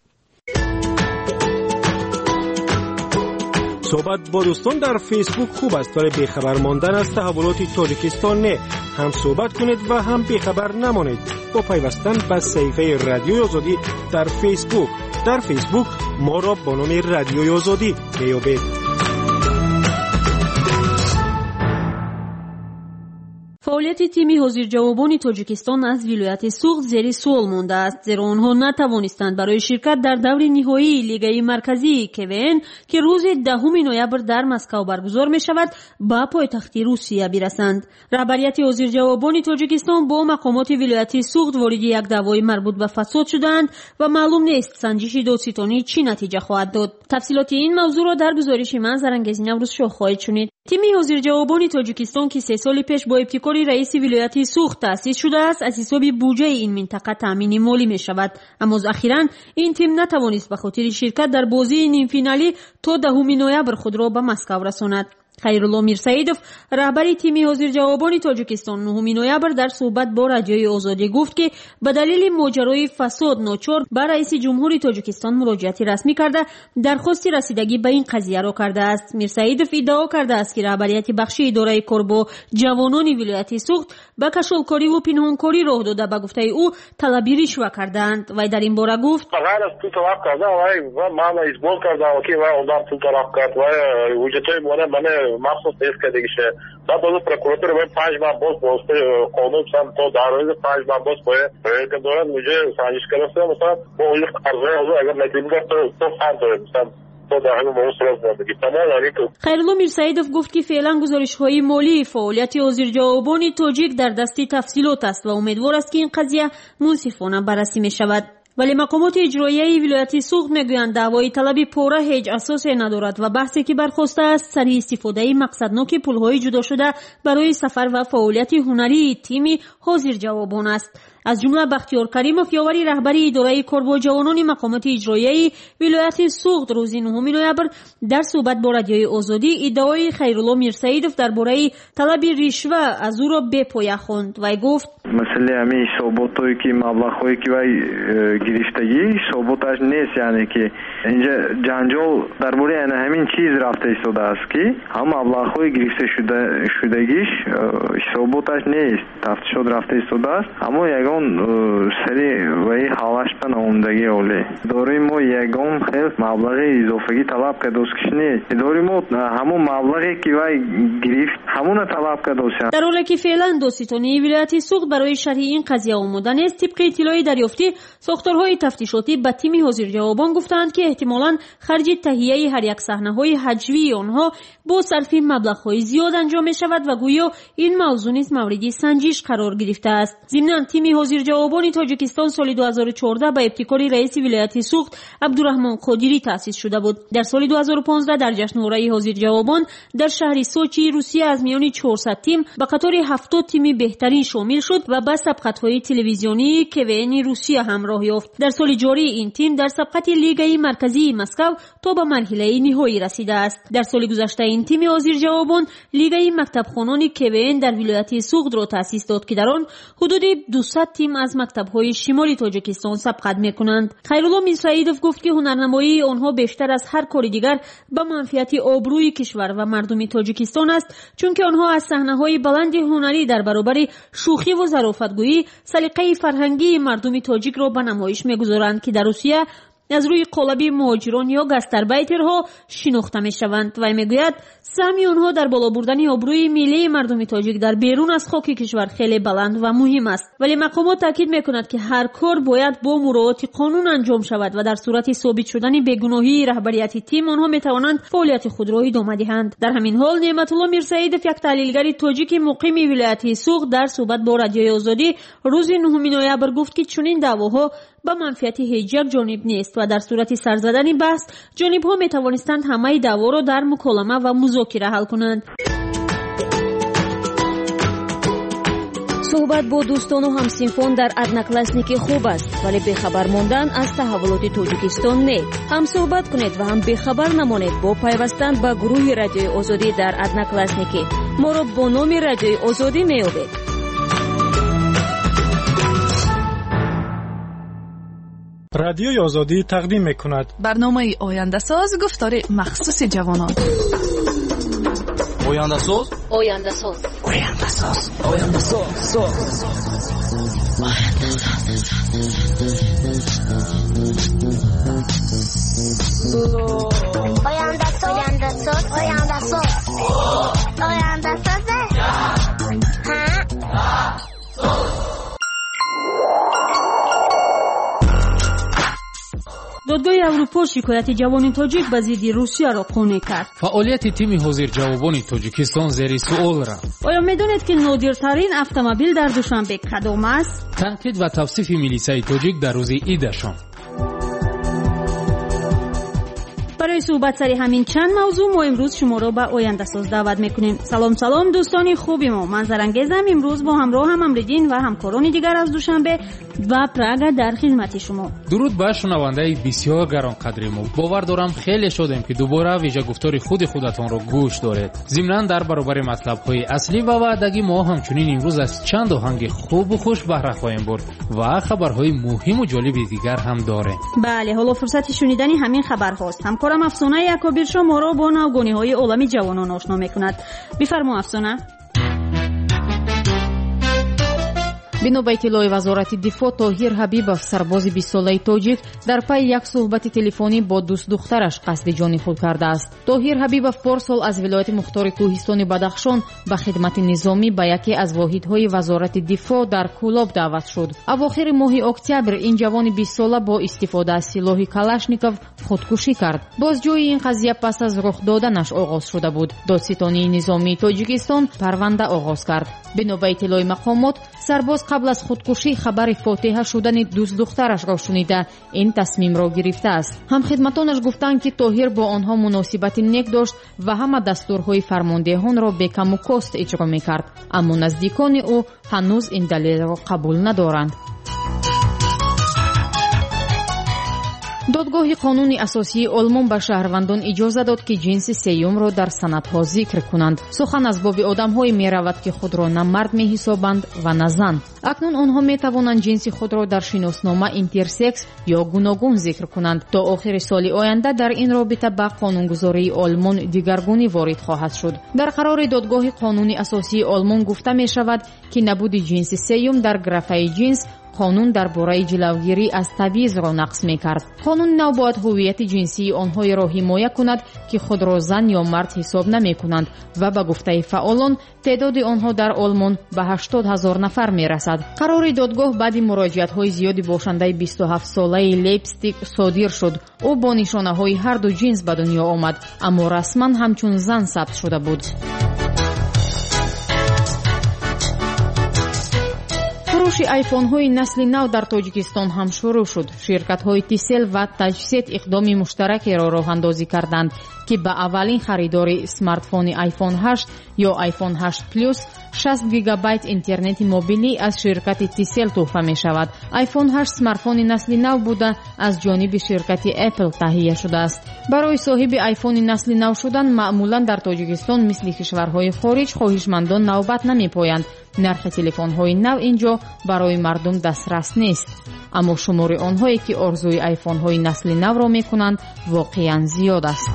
صحبت با دوستان در فیسبوک خوب است، ولی بیخبر ماندن از تحولات تاجیکستان نه. هم صحبت کنید و هم بیخبر نمانید با پیوستن به صفحه رادیوی آزادی در فیسبوک. در فیسبوک ما را با نام رادیوی آزادی میابید. فعالیت فعالیت تیم حضورجوابان تاجیکستان از ولایت سوخت زیر سوال مانده است، زیرا آنها نتوانستند برای شرکت در دور نهایی لیگ مرکزی کوین که روز دهم نوامبر در مسکو برگزار می شود به پایتخت روسیه برسند. رهبریت حضورجوابان تاجیکستان با مقامات ولایت سوخت وارد یک دعوای مربوط به فساد شدند و معلوم نیست سنجش دادستانی چی نتیجه خواهد داد. تفصیلات این موضوع را در گزارش من زرنگزی نوروز شاه خواهید شنید. تیم حضورجوابان تاجیکستان که سه سال پیش با ابتکار رئیس ولایت سوخت تأسیس شده است، از حساب بودجه این منطقه تامین مالی می شود، اما اخیراً این تیم نتوانست به خاطر شرکت در بازی نیم فینالی تا دهم نوامبر خود را به مسکو رساند. خیرالله میرسعیدوف رهبر تیم حضورجوابان تاجیکستان نهم نوامبر در صحبت با رادیوی آزادی گفت که به دلیل ماجرای فساد ناچار به رئیس جمهوری تاجیکستان مراجعه رسمی کرده درخواست رسیدگی به این قضیه را کرده است. میرسعیدوف ادعا کرده است که رهبریت بخش اداره کار با جوانان ولایت سوخت به کشالکاری و پنهانکاری راه داده به گفته او طلبی رشوه کردند و در این باره گفت غیر از پول طلب کرده و من ازبال کرده و که و اون پول طلب کرد و وجودای مونه من مخصوص نیست که دیگه شه بعد از پروکوراتور باید پنج ماه باز باسته قانون سم تا در روز پنج ماه باز باید که دارد مجھے سانجش کرده مثلا با اون قرضه اگر نتیجه تو تو فرد داره مثلا خیرالله میرسعیدوف گفت که فعلا گزارش‌های مالی فعالیت حضورجوابان تاجیک در دست تفصیلات است و امیدوار است که این قضیه منصفانه بررسی می شود. ولی مقامات اجرایی ولایت سوخت میگویند دعوای طلب پوره هیچ اساسی ندارد و بحثی که برخاسته است سر استفاده مقصدناک پول‌های جدا شده برای سفر و فعالیت هنری تیم حضورجوابان است. از جمله بختیار کریموف یاوری رهبری اداره کار با جوانان مقامات اجرایی ولایت سوخت روز نهم نوامبر در صحبت با رادیوی آزادی ادعای خیرالله میرسعیدوف درباره طلب رشوه از او را به پایه خواند و گفت مسئله همین ثباتایی که مبلغ‌هایی که وای گرفتگی ثباتش نیست، یعنی که اینجا جنجال درباره همین چیز رفته ایستاده است که هم مبلغ‌های گرفته شده شدگیش ثباتش نیست، تفتیشات رفته ایستاده است، اما یگان سری وای حالش پن اومدگی اوله داریم ما یگان خیلی مبلغ اضافی طلب کرده است که نیست داریم ما همون مبلغی که وای گرفت همون طلب کرده است. در حالی که فعلا دادستانی ولایت سوخت برای شرح این قضیه آماده است، طبق اطلاعی دریافتی ساختارهای تفتیشاتی به تیم حضورجوابان گفتند که احتمالاً خرج تهیه هر یک صحنه‌های حجوی آنها با صرف مبلغ‌های زیاد انجام می شود و گویا این موضوع نیز مورد سنجش قرار گرفته است. ضمناً تیم حضورجوابان تاجیکستان سال دو هزار و چهارده با ابتکار رئیس ولایت سوخت عبدالرحمن قادری تأسیس شده بود. در سال دو هزار و پانزده در جشنواره حضورجوابان در شهر سوچی روسیه از میان چهارصد تیم به قطار هفتاد تیم بهترین شامل شد و به سبقت‌های تلویزیونی کوین روسیه همراه یافت. در سال جاری این تیم در سبقت لیگ مرکزی مسکو تا به مرحله نهایی رسیده است. در سال گذشته این تیم حضورجوابان لیگ مکتبخوانان کوین در ولایت سوخت را تأسیس داد که در آن حدود دویست تیم از مکتب‌های شمالی تاجیکستان سبقت می‌کنند. خیرالله میرسعیدوف گفت که هنرنمایی آنها بیشتر از هر کاری دیگر به منفعت آبروی کشور و مردم تاجیکستان است، چون که آنها از صحنه‌های بلند هنری در برابر شوخی و ظرافتگویی سلیقه فرهنگی مردم تاجیک را به نمایش می‌گذارند که در روسیه از روی قالب مهاجران یا گاستاربایترها شناخته می‌شوند و میگوید سهمی آنها در بالا بردن آبروی ملی مردم تاجیک در بیرون از خاک کشور خیلی بلند و مهم است. ولی مقامات تاکید می‌کنند که هر کار باید با مراعات قانون انجام شود و در صورت ثابت شدن بیگناهی رهبریت تیم آنها می‌توانند فعالیت خود را ادامه دهند. در همین حال نعمت الله میرسعیدوف یک تحلیلگر تاجیک مقیم ولایت سوخت در صحبت با رادیوی آزادی روز نهم نوامبر گفت که چنین دعواها به منفعت هیچ یک جانب نیست و در صورت سر زدن بحث جانب‌ها می‌توانستند همه دعوا را در مکالمه و مذاکره حل کنند. صحبت با دوستان و همسنفان در ادناکلاسنیکی خوب است، ولی بخبر ماندن از تحولات تاجیکستان نه. هم صحبت کنید و هم بخبر نمانید با پیوستن به گروه رادیوی آزادی در ادناکلاسنیکی. ما را با نام رادیوی آزادی میابید. رادیوی آزادی تقدیم میکند برنامه آینده ساز گفتار مخصوص جوانان. آینده ساز آینده ساز آینده ساز آینده ساز آینده ساز آینده ساز آینده ساز آینده ساز ها دادگاه اروپا شکایت جوان تاجیک به ضد روسیه را قانع کرد. فعالیت تیم حاضرجوابان تاجیکستان زیر سوال رفت. آیا میدانید که نادرترین اتومبیل در دوشنبه کدام است؟ تنقید و توصیف میلیسای تاجیک در روز عیدشان. برای صحبت سر همین چند موضوع ما امروز شما را به آینده ساز دعوت میکنیم. سلام سلام دوستان خوبی ما، من زرنگیزم. امروز با همراه هم امریدین و همکاران دیگر از دوشنبه و پراگ در خدمت شما. درود به شنونده بسیار گرانقدر ما. باور دارم خیلی شادیم که دوباره ویژه گفتار خود خودتان را گوش دارید. ضمناً در برابر مطلب های اصلی و وعدگی ما همچنین امروز از چند آهنگ خوب و خوش بهره خواهیم برد و خبرهای مهم و جالب دیگر هم داریم. بله، حالا فرصت شنیدن همین خبرهاست. همکارم افسانه یکابیر شما را با نوگانی‌های عالمی جوانان آشنا می‌کند. بفرما افسانه. бино ба иттилои вазорати дифоъ тоҳир ҳабибов сарбози бист солаи тоҷик дар пайи як суҳбати телефонӣ бо дӯст духтараш қасди ҷони худ кардааст. тоҳир ҳабибов порсол аз вилояти мухтори кӯҳистони бадахшон ба хидмати низомӣ ба яке аз воҳидҳои вазорати дифоъ дар кӯлоб даъват шуд. авохири моҳи октябр ин ҷавони бист сола бо истифода аз силоҳи калашников худкушӣ кард. бозҷӯи ин қазия пас аз рух доданаш оғоз шуда буд. додситонии низомии тоҷикистон парванда оғоз кард. бино ба иттилои мақомот, сарбоз قبل از خودکشی خبر فاتحه شدن دوست دخترش را شنیده این تصمیم را گرفته است. هم خدمتانش گفتند که طاهر با آنها مناسبت نیک داشت و همه دستورهای فرماندهان را به کم و کاست اجرا میکرد، اما نزدیکان او هنوز این دلیل را قبول ندارند. دادگاه قانون اساسی آلمان به شهروندان اجازه داد که جنس سیوم را در سندها ذکر کنند. سخن از باب آدم‌های می‌رود که خود را نه مرد می‌حسابند و نه زن. اکنون آنها می‌توانند جنس خود را در شناسنامه اینترسکس یا گوناگون ذکر کنند. تا آخر سال آینده در این رابطه به قانونگذاری آلمان دیگرگونی وارد خواهد شد. در قرار دادگاه قانون اساسی آلمان گفته می‌شود که نبود جنس سیوم در گرافه جنس قانون درباره جلوگیری از تبعیض را نقض می‌کرد. قانون نو باید هویت جنسی آنها را حمایت کند که خود را زن یا مرد حساب نمی‌کنند و به گفته فعالان تعداد آنها در آلمان به هشتاد هزار نفر می‌رسد. قرار دادگاه بعد مراجعت‌های زیادی باشنده بیست و هفت ساله لیپستیک صادر شد. او با نشانه‌های هر دو جنس به دنیا آمد، اما رسما همچون زن ثبت شده بود. فروش айфонҳои насли нав дар тоҷикистон ҳам шурӯъ шуд. ширкатҳои тисел ва таҷсет иқдоми муштаракеро роҳандозӣ карданд ки ба аввалин харидори смартфони айфон ҳашт ё айфон ҳашт плюс шаст гигабайт интернети мобилӣ аз ширкати тисел туҳфа мешавад. айфон ҳашт смартфони насли нав буда аз ҷониби ширкати Apple таҳия шудааст. барои соҳиби айфони насли нав шудан маъмулан дар тоҷикистон мисли кишварҳои хориҷ хоҳишмандон навбат намепоянд. нархи телефонҳои нав инҷо барои мардум дастрас нест, аммо шумори онҳое ки орзуи айфонҳои насли навро мекунанд воқеан зиёд аст.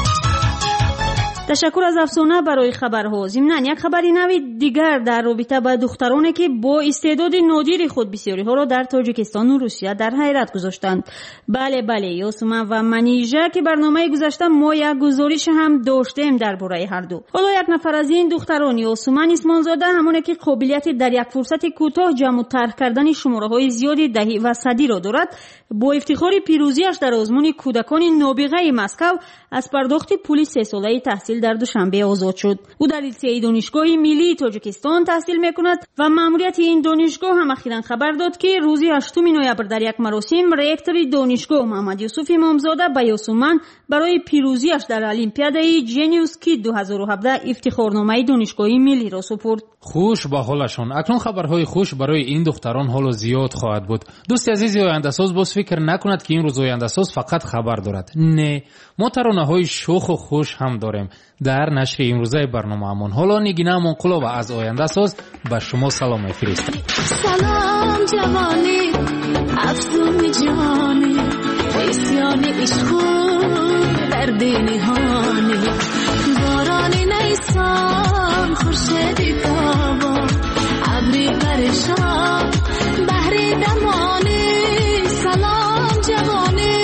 تشکر از افسانه برای خبرها. ضمناً یک خبر نوی دیگر در رابطه با دخترانی که با استعداد نادر خود بسیاری ها را در تاجیکستان و روسیه در حیرت گذاشتند. بله بله یاسمن و منیژه که برنامه گذشته ما یک گزارش هم داشتیم درباره هر دو. حالا یک نفر از این دختران یاسمن اسمانزاده همونه که قابلیت در یک فرصت کوتاه جمع و طرح کردن شماره های زیادی دهی و صدی را دارد، با افتخار پیروزیش در آزمون کودکان نابغه مسکو از پرداخت پول سه ساله تحصیل در دوشنبه آزاد شد. او در لیسه دانشگاه ملی تاجیکستان تحصیل میکند و ماموریت این دانشگاه هم اخیراً خبر داد که روز هشتم نوامبر در یک مراسم رئیکتور دانشگاه محمد یوسف امامزاده به یاسمن برای پیروزیش در المپیادای جنیوس کید دو هزار و هفده افتخارنامه دانشگاه ملی را سپرد. خوش به حالشان. اکنون خبرهای خوش برای این دختران حالا زیاد خواهد بود. دوست عزیز آینده ساز باز فکر نکند که این روز آینده ساز فقط خبر دارد. نه، ما ترانه‌های شوخ و خوش هم داریم. در نشر امروزه برنامه‌مان حالا نگینه منقلاب از آینده ساز به شما سلام می‌فرستم. سلام جوانی افسون جانی اسیان عشق در دل نهانی بارانی نیسان خورشیدی تابان ابری پریشان بحری دمانی سلام جوانی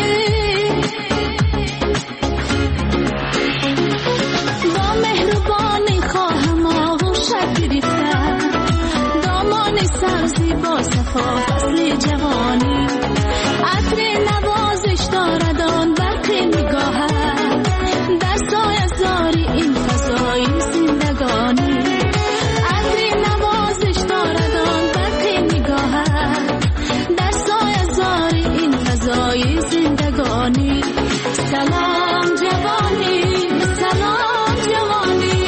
با مهربانی خواهم آغوش گرفتن دامانی سبزی با صفا فصل جوانی عطر نوازش سلام جوانی سلام جوانی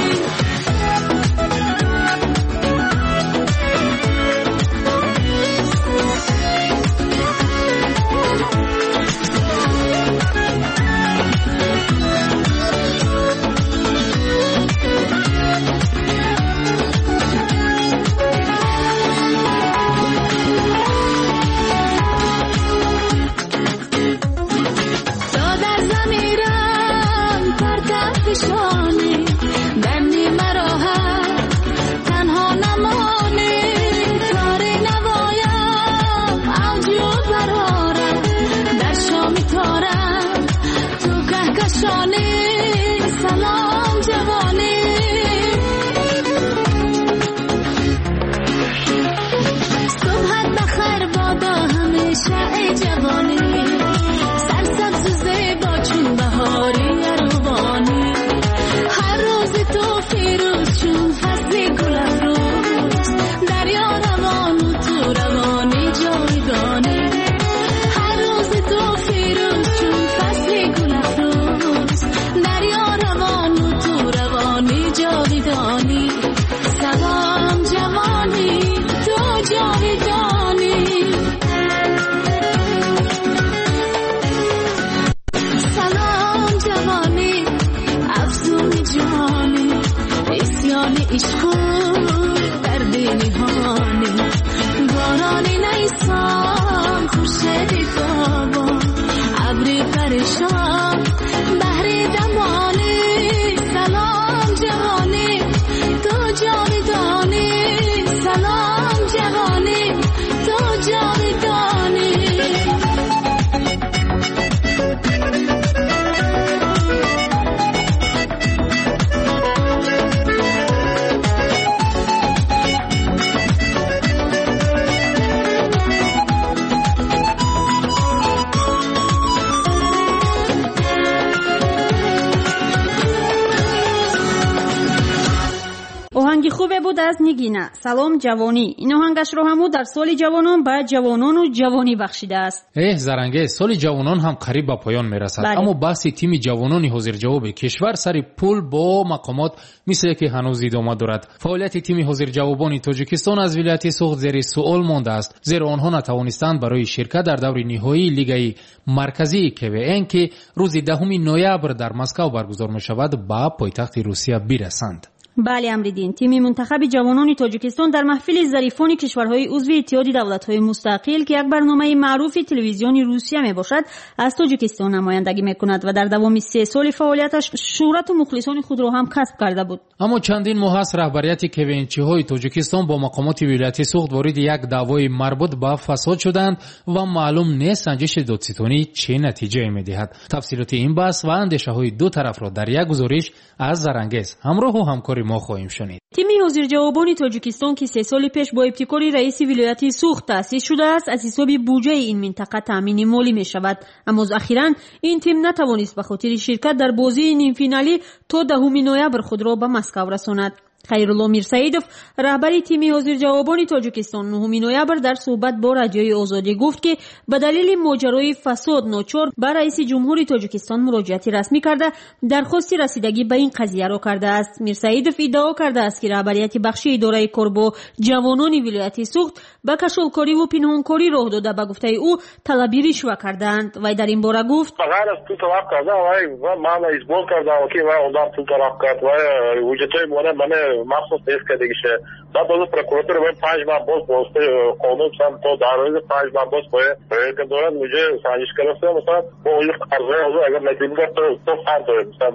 خوبه بود از نگینا. سلام جوانی. این آهنگش رو همو در سال جوانان به جوانان و جوانی بخشیده است. اه زرنگه، سال جوانان هم قریب به پایان میرسد. بله. اما بحث تیم جوانان حاضر جواب کشور سر پول با مقامات مثل که هنوز ادامه دارد. فعالیت تیم حاضر جوابان تاجیکستان از ولایت سوخت زیر سوال مانده است، زیرا آنها نتوانستند برای شرکت در دور نهایی لیگ مرکزی که به این که روز دهم نوامبر در مسکو برگزار می شود به پایتخت روسیه برسند. بله امریدین، تیم منتخب جوانان تاجیکستان در محفل ظریفان کشورهای عضو اتحاد دولت‌های مستقل که یک برنامه معروف تلویزیونی روسیه میباشد از تاجیکستان نمایندگی میکند و در دوام سه سال فعالیتش شهرت و مخلصان خود را هم کسب کرده بود. اما چندین ماه است رهبریت کوینچی‌های تاجیکستان با مقامات ولایت سوخت وارد یک دعوای مربوط به فساد شدند و معلوم نیست سنجش دادستانی چه نتیجه میدهد. تفصیلات این بحث و اندیشه‌های دو طرف را در یک گزارش از زرنگز همراه و همکار ما خواهیم شنید. تیم حاضر جوابان تاجیکستان که سه سال پیش با ابتکار رئیس ولایت سوخت تأسیس شده است از حساب بودجه این منطقه تامین مالی می شود، اما اخیراً این تیم نتوانست به خاطر شرکت در بازی نیم فینالی تا دهم نوامبر خود را به مسکو رساند. خیرالله میرسعیدوف رهبر تیم حاضر جوابان تاجیکستان نهم نوامبر در صحبت با رادیوی آزادی گفت که به دلیل ماجرای فساد ناچار به رئیس جمهور تاجیکستان مراجعت رسمی کرده درخواست رسیدگی به این قضیه را کرده است. میرسعیدوف ادعا کرده است که رهبریت بخش اداره کار با جوانان ولایت سوخت به کشالکاری و پنهانکاری راه داده به گفته او طلبی رشوه کردند و در این باره گفت غیر از تو طرف کرده و من ازبال کرده و که و اون تو طرف کرد و وجودای مونه من مخصوص نیست که دیگه شه بعد باز پروکوراتور باید پنج ماه باز باسته قانون سم تا در روز پنج ماه باز باید که دارد مجھے سانجش کرسته مثلا با اوی قرضه اگر نتیمگر تو تو فرد داره مثلا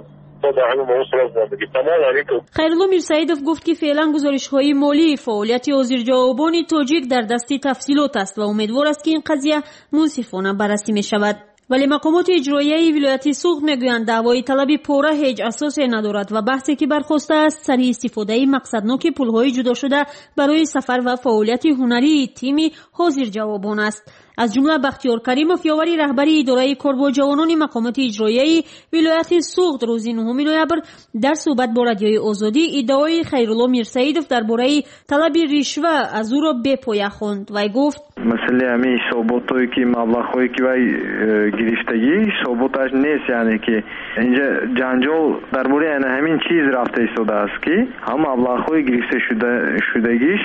خیرالله میرسعیدوف گفت که فعلا گزارش‌های مالی فعالیت حاضر جوابان تاجیک در دست تفصیلات است و امیدوار است که این قضیه منصفانه بررسی می شود. ولی مقامات اجرایی ولایت سوخت میگویند دعوای طلبی پوره هیچ اساسی ندارد و بحثی که برخاسته است سر استفاده مقصدناک پولهای جدا شده برای سفر و فعالیت هنری تیم حاضر جوابان است. از جمله بختیار کریموف یاوری رهبری اداره کار با جوانان مقامات اجرایی ولایت سوخت روز نهم نوامبر در صحبت با رادیوی آزادی ادعای خیرالله میرسعیدوف درباره طلب رشوه از او را به پایه خواند و گفت مسئله همین ثباتایی که مبلغ‌هایی که وای گرفتگی ثباتش نیست، یعنی که اینجا جنجال درباره همین چیز رفته ایستاده است که هم مبلغ‌های گرفته شده شدگیش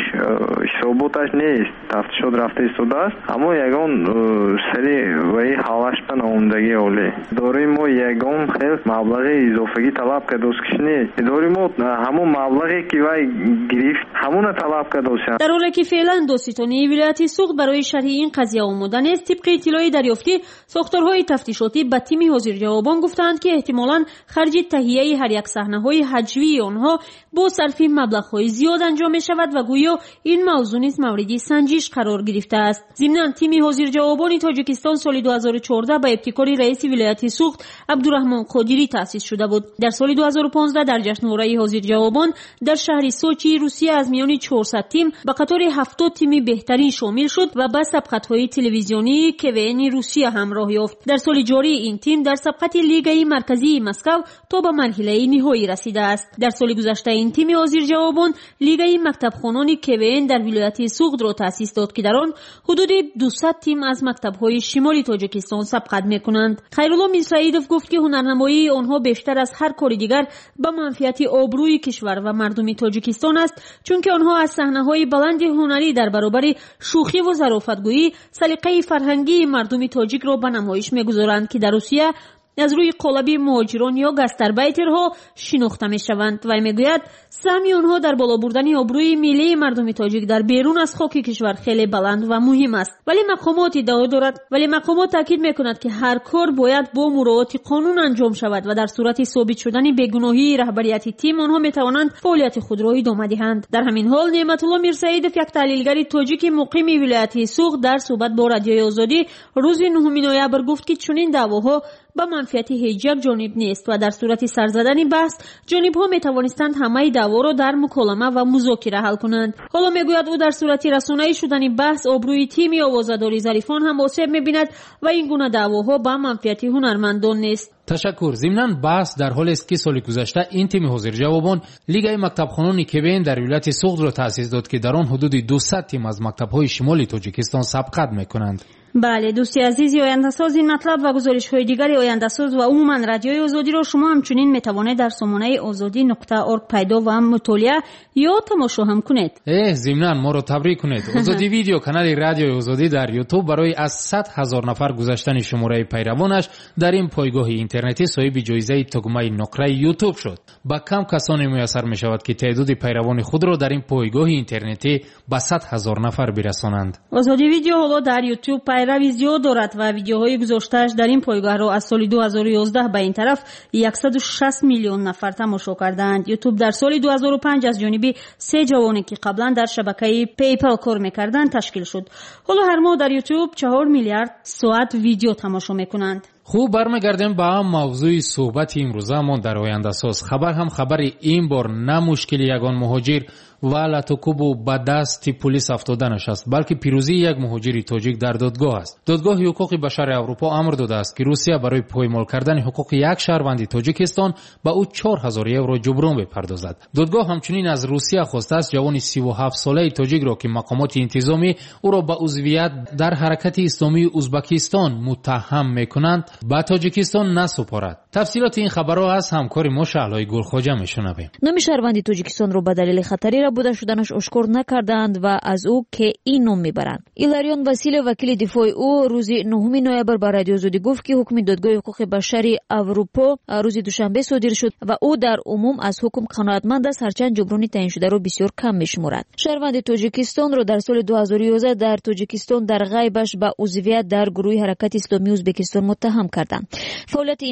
ثباتش نیست، تفتیشات رفته ایستاده است، اما یگان سری وای حالش به ناموندگی اولی داریم ما یگان خیلی مبلغ اضافه‌ای طلب کرده است که نیست، داریم ما همون مبلغی که وای گرفت همون طلب کرده است. در حالی که فعلا دوستانی ولایت سوخت برای شرح این قضیه آمدن است، طبق اطلاعی دریافتی ساختارهای تفتیشاتی به تیم حاضر جوابان گفتند که احتمالاً خرج تهیه هر یک صحنه‌های حجوی آنها با صرف مبلغ‌های زیاد انجام می‌شود و گویا این موضوع نیز مورد سنجش قرار گرفته است. ضمناً تیم حاضر جوابان تاجیکستان سال دو هزار و چهارده با ابتکار رئیس ولایت سوخت عبدالرحمن قادری تأسیس شده بود. در سال دو هزار و پانزده در جشنواره حاضر جوابان در شهر سوچی روسیه از میان چهارصد تیم به قطار هفتاد تیم بهترین شامل شد و به سبقت‌های تلویزیونی کوین روسیه همراه یافت. در سال جاری این تیم در سبقت لیگ مرکزی مسکو تا به مرحله نهایی رسیده است. در سال گذشته این تیم حاضر جوابان لیگ مکتبخوانان کوین در ولایت سوخت را تأسیس داد که در آن حدود دویست تیم از مکتب‌های شمالی تاجیکستان سبقت می‌کنند. خیرالله میرسعیدوف گفت که هنرنمایی آنها بیشتر از هر کار دیگر به منفعت آبروی کشور و مردم تاجیکستان است، چون که آنها از صحنه‌های بلند هنری در برابر شوخی و ظرافتگویی سلیقه فرهنگی مردم تاجیک را به نمایش می‌گذارند که در روسیه از روی قالب مهاجران یا گاستاربایترها شناخته می‌شوند و میگوید سهم آنها در بالا بردن آبروی ملی مردم تاجیک در بیرون از خاک کشور خیلی بلند و مهم است. ولی مقامات ادعا دارد ولی مقامات تاکید می‌کند که هر کار باید با مراعات قانون انجام شود و در صورت ثابت شدن بیگناهی رهبریت تیم آنها می‌توانند فعالیت خود را ادامه دهند. در همین حال نعمت الله میرسعیدوف یک تحلیلگر تاجیک مقیم ولایت سوخت در صحبت با رادیوی آزادی روز نهم نوامبر گفت که چنین دعواها با منفعت هیچ یک جانب نیست و در صورت سر زدن بحث جانب‌ها می‌توانستند همه دعوا را در مکالمه و مذاکره حل کنند. حالا میگوید او در صورت رسانه‌ای شدن بحث آبروی تیم آوازه‌داری ظریفان هم آسیب می‌بیند و این گونه دعواها با منفعت هنرمندان نیست. تشکر. ضمناً بحث در حال است که سال گذشته این تیم حاضر جوابان لیگ مکتبخوانان کوین در ولایت سوخت را تأسیس داد که در آن حدود دویست تیم از مکتب‌های شمالی تاجیکستان سبقت می‌کنند. بله دوستی عزیزی، آینده ساز این مطلب و گزارش های دیگری آینده ساز و عموما رادیوی آزادی را شما همچنین میتوانید در سامانه آزادی نقطه اورگ پیدا و مطالعه یا تماشا هم کنید. اه ضمناً ما را تبریک کنید. آزادی ویدیو کانال رادیوی آزادی در یوتیوب برای از صد هزار نفر گذاشتن شماره پیروانش در این پایگاه اینترنتی صاحب جایزه تگمه نقره یوتیوب شد. با کم کسانی میسر می شود که تعداد پیروان خود را در این پایگاه اینترنتی به صد هزار نفر برسانند. آزادی ویدیو حالا در یوتیوب پیروی زیاد دارد و ویدیوهای گذاشته‌اش در این پایگاه را از سال دو هزار و یازده به این طرف صد و شصت میلیون نفر تماشا کردند. یوتیوب در سال دو هزار و پنج از جانب سه جوانی که قبلا در شبکه پیپل کار می‌کردند تشکیل شد. حالا هر ماه در یوتیوب چهار میلیارد ساعت ویدیو تماشا می‌کنند. خوب برمیگردیم به هم موضوع صحبت امروزمون در آینده ساز. خبر هم خبر این بار نه مشکل یگان مهاجر و لاتوکوبو به دست پلیس افتادنش است، بلکه پیروزی یک مهاجر تاجیک در دادگاه است. دادگاه حقوق بشر اروپا امر داده است که روسیه برای پایمال کردن حقوق یک شهروند تاجیکستان به او چهار هزار یورو جبران بپردازد. دادگاه همچنین از روسیه خواسته است جوان سی و هفت ساله تاجیک را که مقامات انتظامی او را به عضویت در حرکت اسلامی ازبکستان متهم میکنند به تاجیکستان نسپارد. تفصیلات این خبرها از همکار ما شعلای گلخواجه میشنویم. نام شهروند تاجیکستان را به دلیل خطری بوده شدنش اشکار نکردند و از او که این نام میبرند. ایلاریون وسیل وکیل دفاع او روز نهم نوامبر به رادیو آزادی گفت که حکم دادگاه حقوق بشر اروپا روز دوشنبه صادر شد و او در عموم از حکم قناعتمند است، هرچند جبران تعیین شده را بسیار کم میشمارد. شهروند تاجیکستان را در سال دو هزار و یازده در تاجیکستان در غیبش به عضویت در گروه حرکت اسلامی ازبکستان متهم کردند. فعالیت این سازمان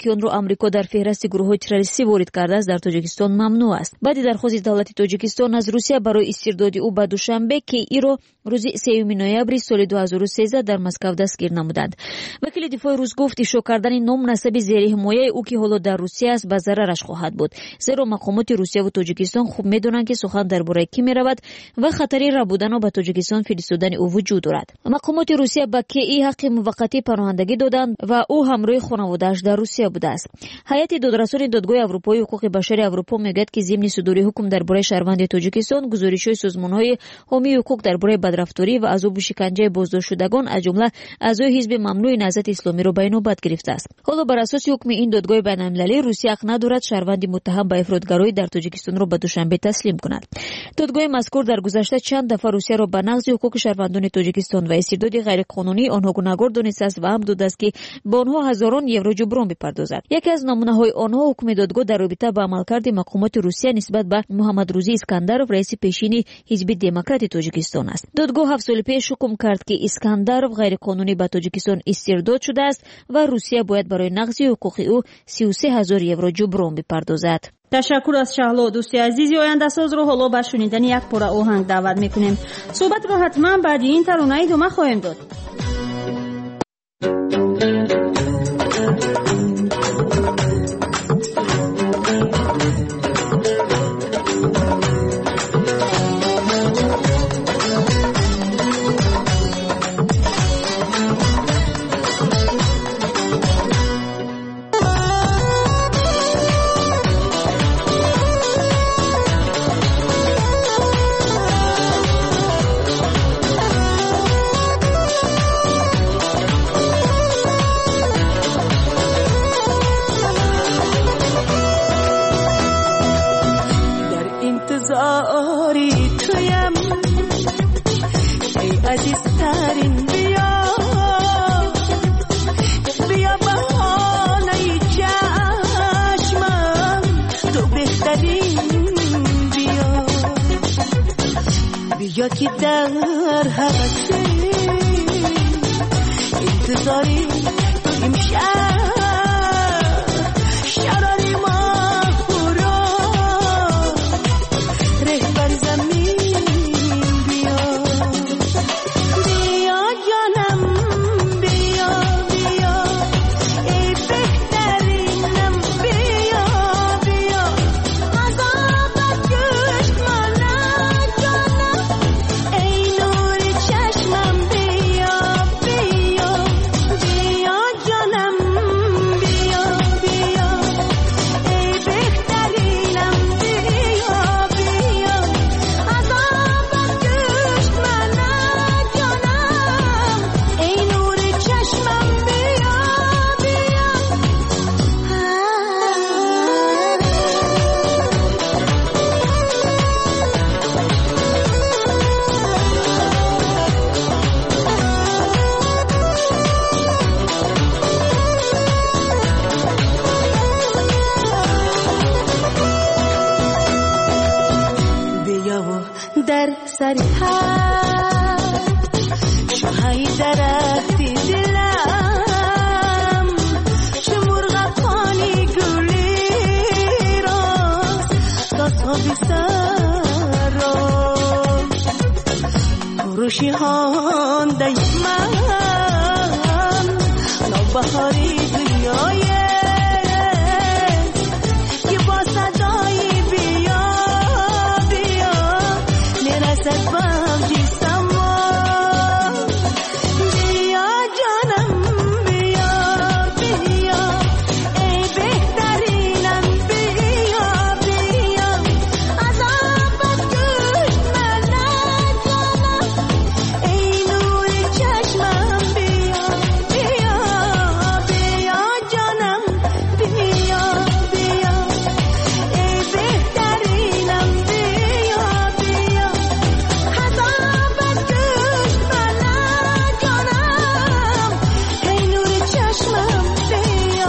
که آن را آمریکا در فهرست گروه‌های تروریستی وارد کرده است در تاجیکستان ممنوع است. بعد درخواست دولت تاجیکستان از روسیه برای استرداد او به دوشنبه که ای را روز سوم نوامبر سال دو هزار و سیزده در مسکو دستگیر نمودند. وکیل دفاع روس گفت اشاره کردن نام نسب زیر حمایه او که حالا در روسیه است به ضررش خواهد بود، زیرا مقامات روسیه و تاجیکستان خوب می‌دانند که سخن درباره کی می‌رود و خطری ربودن به تاجیکستان فرستادن او وجود دارد. مقامات روسیه به کی ای حق موقتی پناهندگی دادند و او همراه خانواده‌اش در روسیه بوده است. هیئت دادرسان دادگاه اروپایی حقوق بشر اروپا میگوید که ضمن صدور حکم درباره شهروند تاجیکستان گزارش‌های سازمان‌های حامی حقوق درباره بدرفتاری و عذاب و شکنجه بازداشت شدگان از جمله اعضای حزب ممنوع نهضت اسلامی را به نوبت گرفته است. حالا بر اساس حکم این دادگاه بین‌المللی روسیه حق ندارد شهروند متهم به افراطگرایی در تاجیکستان را به دوشنبه تسلیم کند. دادگاه مذکور در گذشته چند دفعه روسیه را به نقض حقوق شهروندان تاجیکستان و استرداد غیرقانونی آنها گناهکار دانسته است و هم داده است که با آنها هزاران یورو جبران بپردازد. یکی از نمونه‌های آنها حکم دادگاه در رابطه با عملکرد مقامات روسیه نسبت به محمد روزی اسکندرov رئیس پیشین حزب دموکرات تاجیکستان است. دادگاه هفت سال پیش حکم کرد که اسکندرov غیرقانونی به تاجیکستان استرداد شده است و روسیه باید برای نقض حقوق او سی و سه هزار یورو جبران بپردازد. تشکر از شهلا. دوستی عزیزی آینده ساز رو حالا به شنیدن یک پاره آهنگ دعوت میکنیم. صحبت رو حتما بعد این ترانه ادامه خواهیم داد. یا که در حوثه انتظاری امشب شراری ما خورا رهبر زمین بیا بیا جانم بیا بیا ای بهترینم بیا بیا عذابت گوش منم جانم ای نور چشمم بیا بیا بیا جانم بیا بیا ای بهترینم بیا بیا عذابت گوش منم جانم ای نور چشمم بیا بیا بیا و در سر هر شاهی درختی دلم چه مرغکانی گلی راست تا تابستان راست پروشی هانده من نوبهاری دنیای که با صدای بیا بیا میرسد بوجی سما بیا جانم بیا بیا ای بهترینم بیا بیا عذابت گوش منم جانم ای نور چشمم بیا بیا بیا جانم بیا بیا ای بهترینم بیا بیا عذابت گوش منم جانم ای نور چشمم بیا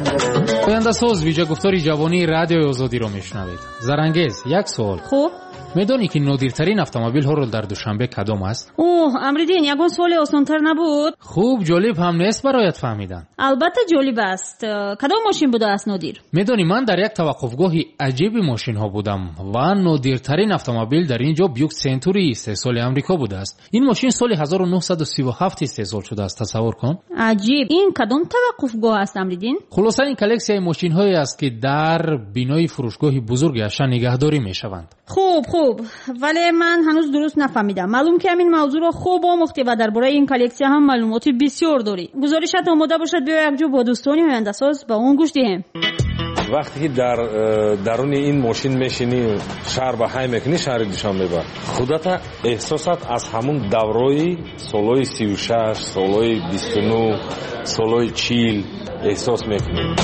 پاینده ساز ویژه گفتاری جوانی رادیو آزادی رو میشنوید. زرانگیز یک سوال. خوب медонӣ ки нодиртарин автомобилҳоро дар душанбе кадом аст? اوه امریدین یگون سوالی آسان‌تر نبود؟ خوب جالب هم نیست برایت فهمیدن. البته جالب است. کدام ماشین بوده است نادیر؟ میدونی من در یک توقفگاهی عجیبی ماشین ها بودم و نادرترین автомобил در اینجا بیوک سنتوری استحصال آمریکا بوده است. این ماشین سال هزار و نهصد و سی و هفت استحصال شده است. تصور کن. عجیب. این کدام توقفگاه است امریدین؟ خلاصه این کلکسیای ماشین هایی است که در بینای فروشگاه بزرگ اشان نگهداری میشوند. خوب خوب ولی من هنوز درست نفهمیدم. معلوم که همین موضوع رو خوب آموختی و درباره این کلکسیا هم معلوماتی بسیار داری. گزارشت آماده باشد بیا یک جو با دوستانی آینده‌ساز با اون گوش دهیم. وقتی که در درون این ماشین میشینی شهر به های میکنی شهر دوشنبه با خودت احساسات از همون دورای سالای سی و شش سالای بیست و نه سالای چهل احساس میکنی.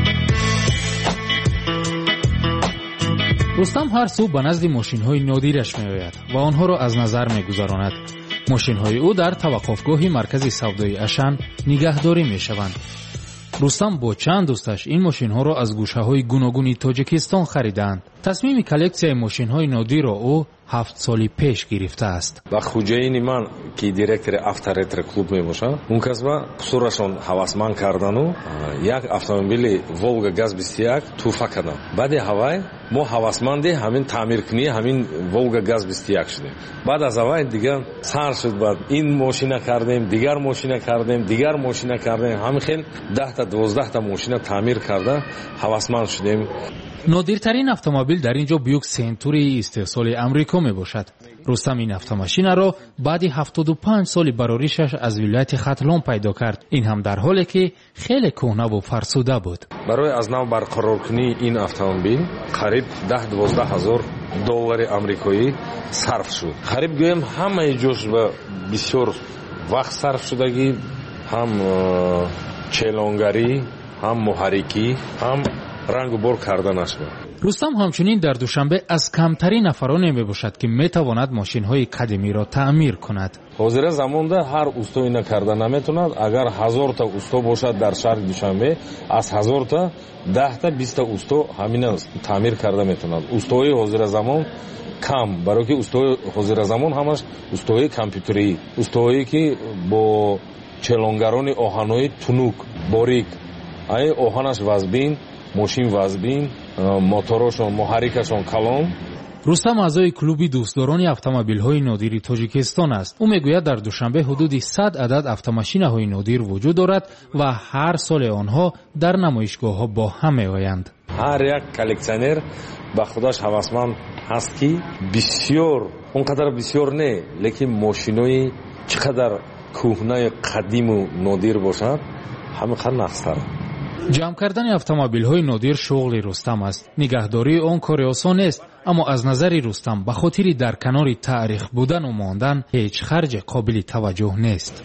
رستم هر صبح به نزد ماشین‌های نادیرش می‌آید و آنها را از نظر می‌گذراند. ماشین‌های او در توقفگاه مرکز سودای اشان نگهداری می‌شوند. رستم با چند دوستش این ماشین‌ها را از گوشه‌های گوناگون تاجیکستان خریدند. تصمیم کلکسیای ماشین‌های نادیر را او هفت سالی پیش گرفته است. و خوجاین من که دیرکتر авторетро клуб میباشد اون کسبا قصورشون حواسمند کردن و یک автомобили Volga گاز بیست و یک توفا کردن. بعد هوای ما حواسمندی همین تعمیر کنی همین Volga گاز بیست و یک شدیم. بعد از هوای دیگه سر شد بعد این ماشینا کردیم دیگر ماشینا کردیم دیگر ماشینا کردیم همین خیلی ده تا دوازده تا ماشینا تعمیر کرده حواسمند شدیم. نادرترین автомобил در اینجا بیوک سنتوری استحصال آمریکا می باشد. رستم این автомاشین را بعد هفتاد و پنج سال براریشش از ولایت ختلان پیدا کرد. این هم در حالی که خیلی کهنه و فرسوده بود. برای از نو برقرار کنی این автомобил قریب ده دوازده هزار دلار آمریکایی صرف شد. قریب گویم همه جوش و بسیار وقت صرف شدگی هم چلانگری هم محرکی هم رنگ بور کردنش بود. رستم همچنین در دوشنبه از کمترین نفرانی میباشد که میتواند ماشین‌های قدیمی را تعمیر کند. حاضر زمان ده هر اوستا اینا کردن نمیتوند. اگر هزار تا اوستا باشد در شهر دوشنبه از هزار تا ده تا بیست تا اوستا همین تعمیر کرده میتوند. اوستای حاضر زمان کم برای که اوستای حاضر زمان همش اوستای کامپیوتری اوستایی که با چلانگران آهنای تونوک باریک ای آهنش وزبین ماشین وزبین موتورشون محرکشون کلان. رستم اعضای کلوبی دوستداران автомобил‌های نادیر تاجیکستان است. او میگوید در دوشنبه حدود صد عدد автомاشین‌های نادیر وجود دارد و هر سال آنها در نمایشگاه‌ها با هم میآیند. هر یک کلکسیونر با خودش هوسمند هست که بسیار اونقدر بسیار نه لیکن ماشینای چقدر کهنه قدیم و نادیر باشد همه خیلی نفس جمع کردن автомобил‌های نادیر شغل رستم است. نگهداری آن کار آسان است، اما از نظر رستم به خاطر در کنار تاریخ بودن و ماندن هیچ خرج قابل توجه نیست.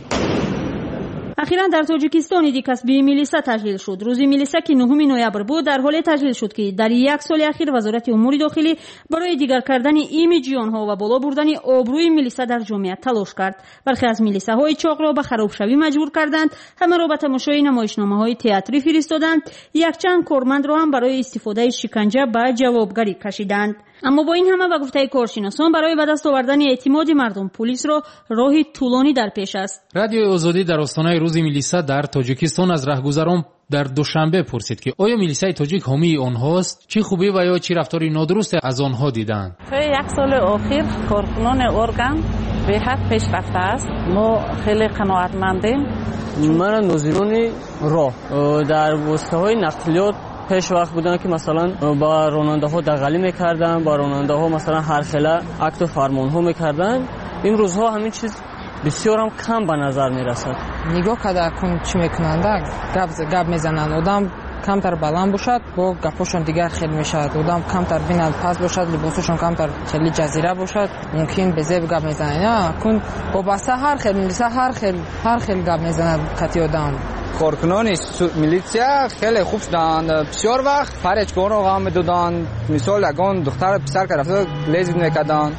اخیراً در تاجیکستان ایدی کسبی میلیسا تشکیل شد. روزی میلیسا که نهم نوامبر بود در حال تشکیل شد که در یک سال اخیر وزارت امور داخلی برای دیگر کردن ایمیج آنها و بالا بردن آبروی میلیسا در جامعه تلاش کرد. برخی از میلیساهای چاق را به خرابشوی مجبور کردند، همه را به تماشای نمایشنامه‌های تئاتری فرستادند، یک چند کارمند را هم برای استفاده شکنجه به جوابگری کشیدند. اما با این همه به گفته کارشناسان برای به دست آوردن اعتماد مردم پلیس را راهی طولانی در پیش است. رادیو آزادی در آستانه روز میلیسا در تاجیکستان از راهگذران در دوشنبه پرسید که آیا میلیسای تاجیک حامی آنهاست؟ چه خوبی و یا چه رفتاری نادرست از آنها دیدند؟ توی یک سال اخیر کارکنان ارگان به حد پیشرفته است. ما خیلی قناعتمندیم. من ناظران راه در واسطه‌های نقلیات پیش وقت بودن که مثلا با راننده ها دغلی میکردن، با راننده ها مثلا هر خیلی اکت و فرمان ها میکردن. این روزها همین چیز بسیار هم کم به نظر میرسد. نگاه کرده کن چی میکنند، گپ گپ میزنند، آدم کمتر بلند باشد با گپاشون دیگر خیلی میشد، آدم کمتر بیند پس باشد، لباسشون کمتر خیلی جزیره باشد، ممکن به زیب گپ میزنند. نه کن با بسته هر خیلی میلیسا هر خیلی هر خیلی گپ میزنند کتی آدم. کارکنان میلیسیا خیلی خوب شدند. بسیار وقت پرچگان رو هم میدادند. مثال اگان دختر پسر که رفته لیز میکردند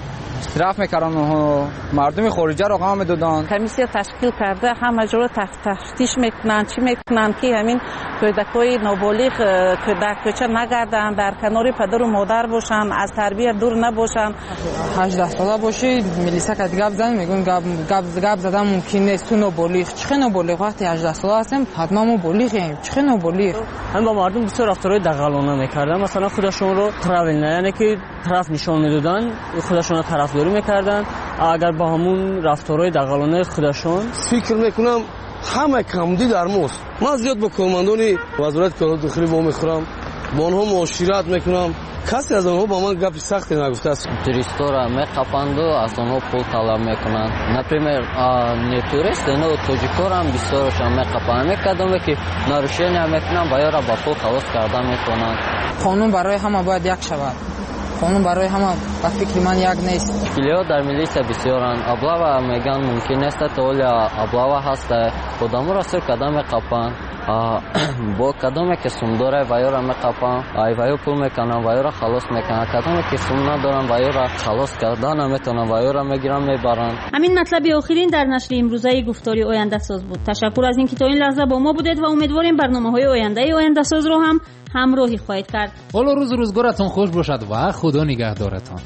رفت میکردن مردم خارجی رو غم میدادن. کمیسیون تشکیل کرده همه جور تفتیش میکنن چی میکنن که همین کودکای نابالغ در کوچه نگردن، در کنار پدر و مادر باشن، از تربیت دور نباشن. هجده ساله باشی میلیسا که گپ زدن میگن گپ گپ گپ زدن ممکن نیست. تو نابالغ چخه نابالغ وقتی هجده ساله هستیم حتما ما بالغیم. چخه نابالغ هم با مردم بسیار رفتارهای دغلانه میکردن. مثلا خودشون رو تراول نه یعنی که طرف نشون میدادن، خودشون رو طرفداری میکردن. اگر با همون رفتارهای دغلانه خودشون فکر میکنم همه کمدی در ماست. من زیاد با کارمندان وزارت کارات داخلی با میخورم، با آنها معاشرت میکنم. کسی از آنها با من گپ سختی نگفته است. توریستا را میقاپند و از آنها پول طلب میکنند. نپریمر نه توریست نه توجیکا را هم بسیارشان میقاپند. میکردم که ناروشیانی هم میکنند و یا را با پول خلاص کردن میکنند. قانون برای همه باید یک شود. قانون برای همه با فکر من یک نیست. کلیا در میلیسا بسیارند. ابلاوا میگن ممکن نیست تا ولی ابلاوا هست. خودمو را سر کدام میقاپند. با کدامی که سوم داره و یا را میقاپند. ای و یا پول میکنن و یا را خلاص میکنن. کدامی که سوم ندارن و یا را خلاص کردن نمیتونن و یا را میگیرن میبرن. همین مطلب آخرین در نشر امروزه گفتاری آینده ساز بود. تشکر از اینکه تا این لحظه با ما بودید و امیدواریم برنامه‌های آینده آینده ساز رو هم همراهی خواهید کرد. حالا روز روزگارتون خوش باشد و خدا نگهدارتان.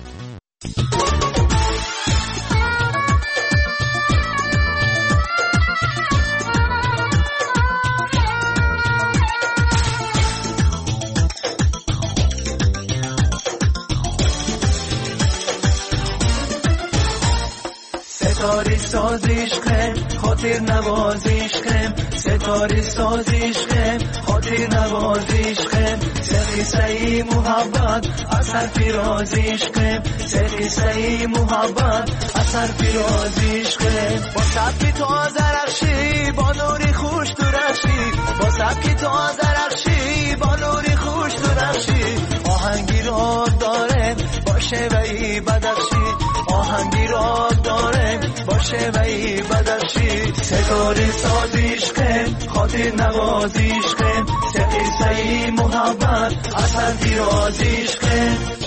ستاره سازیش خم خاطر نوازیش خم ستاره سازیش خم خاطر نوازیش خم سقی سعی محبت اثر پیرازیش خم سقی سعی محبت اثر پیرازیش خم با سبکی تو آزرخشی با نوری خوش درخشی با سبکی تو آزرخشی با نوری خوش درخشی آهنگی را دارم باشه و ای بدخشی آهنگی را دارم باشه و ای بدخشی ستاره سازیش خم خاطر نوازیش خم سقی سعی محبت اثر پیرازیش خم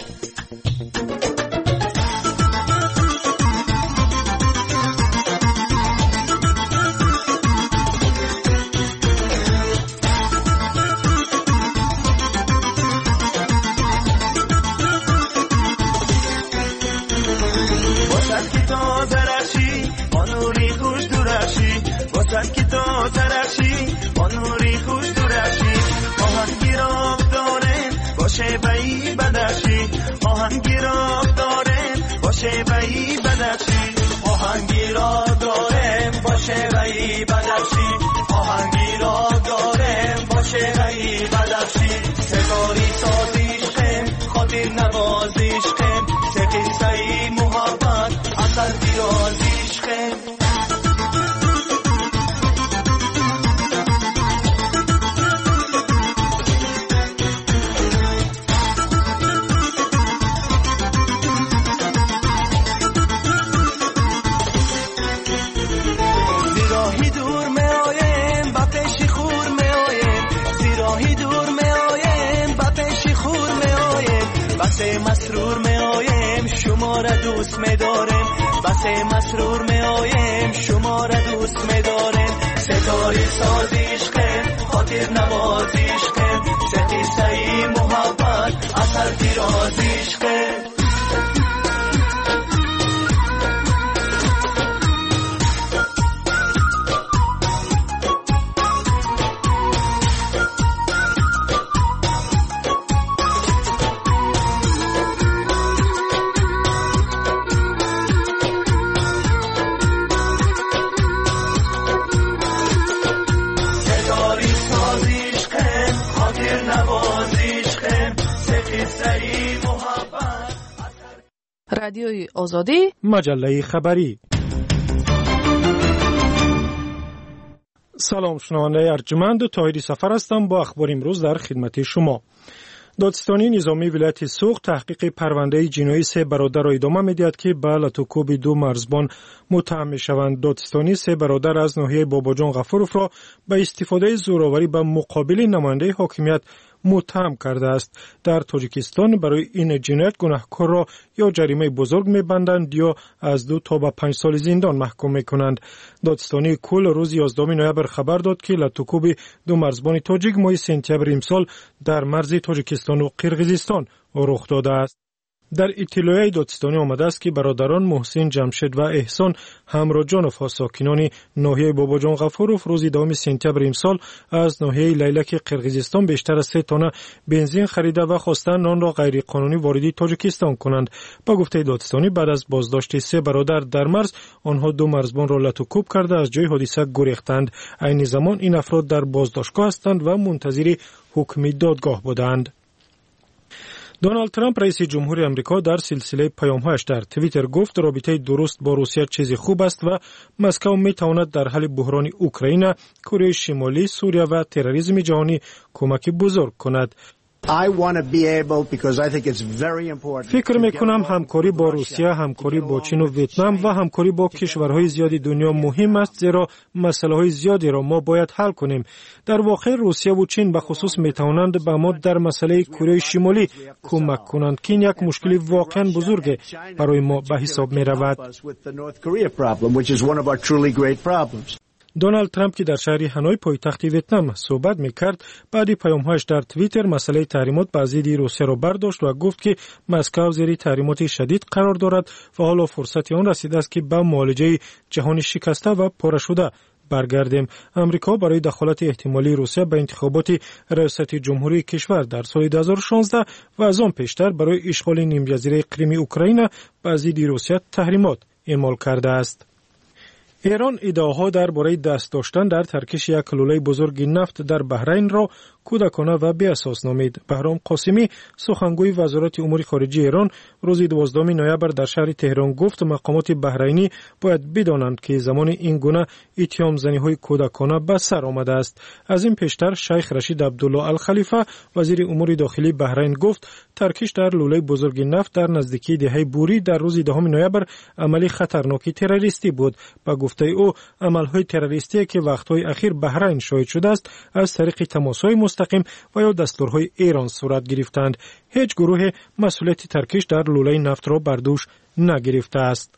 باشه بایی بدخشی آهنگی را دارم باشه بایی بدخشی آهنگی را دارم باشه بایی بدخشی آهنگی را دارم باشه بایی بدخشی ستاری سازیش خم خاطر نوازیش خم سقی سعی محبت اثر بیرازیش خم مسرور می آیم شما را دوست می دارم بسه مسرور می آیم شما را دوست می دارم ستاره سازیش خم خاطر نوازیش خم سقی سعی محبت اثر پیرازیش خم رادیوی آزادی مجله خبری. سلام شنونده ارجمند طاهری سفر هستم با اخبار امروز در خدمت شما. دادستانی نظامی ولایت سوق تحقیق پرونده جنایی سه برادر را ادامه می‌دهد که به لطوکوب دو مرزبان متهم می‌شوند. دادستانی سه برادر از ناحیه باباجان غفورов را به استفاده زوراوری به مقابل نماینده حاکمیت متهم کرده است. در تاجیکستان برای این جنایت گناهکار را یا جریمه بزرگ می‌بندند یا از دو تا به پنج سال زندان محکوم می‌کنند. دادستانی کل روز یازدهم نوامبر خبر داد که لطوکوب دو مرزبان تاجیک ماه سپتامبر امسال در مرز تاجیکستان و قرقیزستان رخ داده است. در اطلاعیه دادستانی آمده است که برادران محسن جمشید و احسان همراجانوف ساکنان ناحیه باباجان غفوروف روز دوم سپتامبر امسال از ناحیه لیلک قرقیزستان بیشتر از سه تانه بنزین خریده و خواستند آن را غیر قانونی وارد تاجیکستان کنند. با گفته دادستانی بعد از بازداشت سه برادر در مرز آنها دو مرزبان را لطوکوب کرده از جای حادثه گریختند. عین زمان این افراد در بازداشتگاه هستند و منتظر حکم دادگاه بودند. دونالد ترامپ رئیس جمهوری آمریکا در سلسله پیام‌هایش در توییتر گفت رابطه درست با روسیه چیز خوب است و مسکو می‌تواند در حل بحران اوکراین، کره شمالی، سوریه و تروریسم جهانی کمک بزرگ کند. فکر میکنم همکاری با روسیه، همکاری با چین و ویتنام و همکاری با کشورهای زیادی دنیا مهم است، زیرا مسائل زیادی را ما باید حل کنیم. در واقع روسیه و چین به خصوص میتوانند به ما در مسئله کره شمالی کمک کنند که این یک مشکل واقعا بزرگ برای ما به حساب می رود. دونالد ترامپ که در شهر هانوی پایتخت ویتنام صحبت میکرد بعد پیام‌هایش در توییتر مسئله تحریمات بر ضد روسیه را برداشت و گفت که مسکو زیر تحریمات شدید قرار دارد و حالا فرصت آن رسیده است که به معالجه جهان شکسته و پاره شده برگردیم. امریکا برای دخالت احتمالی روسیه به انتخابات ریاست جمهوری کشور در سال دو هزار و شانزده و از آن پیشتر برای اشغال نیم جزیره کریم اوکراین به ضد روسیه تحریمات اعمال کرده است. ایران ادعاها درباره دست داشتن در ترکش یک لوله بزرگ نفت در بحرین را کودکانه و بی اساس نامید. بهرام قاسمی سخنگوی وزارت امور خارجه ایران روز دوازدهم نوامبر در شهر تهران گفت مقامات بحرینی باید بدانند که زمان این گونه اتهام زنی‌های کودکانه به سر آمده است. از این پیشتر شیخ رشید عبدالله الخلیفه وزیر امور داخلی بحرین گفت ترکش در لوله بزرگ نفت در نزدیکی دهه بوری در روز دهم نوامبر عملی خطرناک تروریستی بود. با گفته او عمل‌های تروریستی که وقت‌های اخیر بحرین شاهد شده است از طریق تماس‌های مستقیم و یا دستورهای ایران صورت گرفتند. هیچ گروه مسئولیت ترکش در لوله نفت را بر دوش نگرفته است.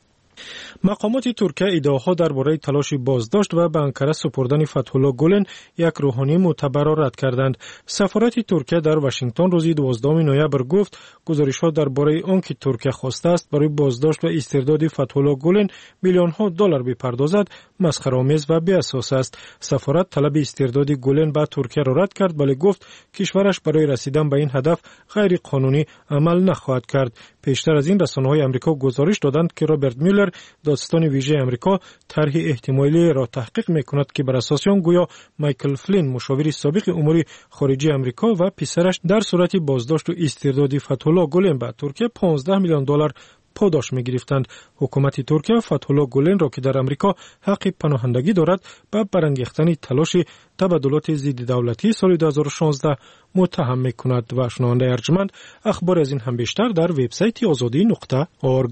مقامات ترکیه ادعاها درباره تلاش بازداشت و به انقره سپردن فتح‌الله گولن یک روحانی معتبر را رد کردند. سفارت ترکیه در واشنگتن روز دوازدهم نوامبر گفت گزارش‌ها درباره آنکه ترکیه خواسته است برای بازداشت و استرداد فتح‌الله گولن میلیون‌ها دلار بپردازد مسخره‌آمیز و بی‌اساس است. سفارت طلب استرداد گولن به ترکیه را رد کرد ولی گفت کشورش برای رسیدن به این هدف غیر قانونی عمل نخواهد کرد. پیشتر از این رسانه‌های آمریکا گزارش دادند که رابرت میولر دادستان ویژه آمریکا طرح احتمالی را تحقیق می‌کند که بر اساس آن گویا مایکل فلین مشاور سابق امور خارجه آمریکا و پسرش در صورت بازداشت و استرداد فتح‌الله گولن به ترکیه پانزده میلیون دلار پاداش می‌گرفتند. حکومت ترکیه فتح‌الله گولن را که در آمریکا حق پناهندگی دارد به برانگیختن تلاش تبادلات ضد دولتی سال دو هزار و شانزده متهم می‌کند. و شنونده ارجمند اخبار از این هم بیشتر در وبسایت آزادی نقطه اورگ.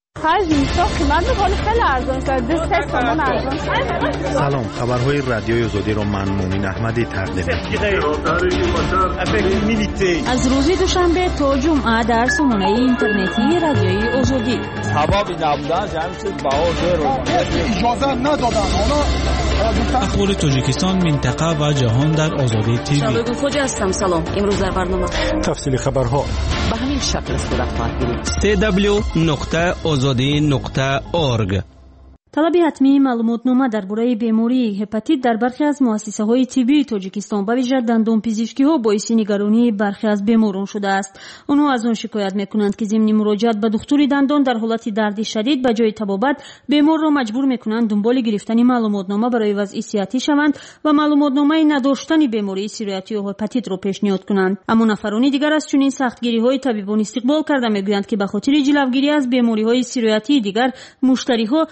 سلام، خبرهای رادیوی آزادی را من مومن احمدی تقدیم می‌کنم. از روز دوشنبه تا جمعه در سامانه اینترنتی رادیوی آزادی. سبب نبودن جمعیت بهادر اجازه ندادن. اخبار تاجیکستان، منطقه و جهان در آزادی تیوی. شبگون خوجا هستم. سلام. امروز در برنامه تفصیل خبرها به همین شکل صورت خواهد گرفت. سی دبلیو نقطه آزادی نقطه اورگ. طلب حتمی معلوماتنامه درباره بیماری هپاتیت در برخی از مؤسسه‌های طبی تاجیکستان به ویژه دندانپزشکی‌ها باعث نگرانی برخی از بیماران شده است. آنها از آن شکایت می‌کنند که ضمن مراجعت به دکتر دندان در حالت درد شدید به جای طبابت بیمار را مجبور می‌کنند دنبال گرفتن معلوماتنامه برای وضع صحتی شوند و معلوماتنامه نداشتن بیماری سیرویاتی یا هپاتیت را پیشنهاد کنند. اما نفرانی دیگر از چنین سختگیری‌های طبیبان استقبال کرده می‌گویند که به خاطر جلوگیری از بیماری‌های سیرویاتی دیگر مشتری‌ها چنین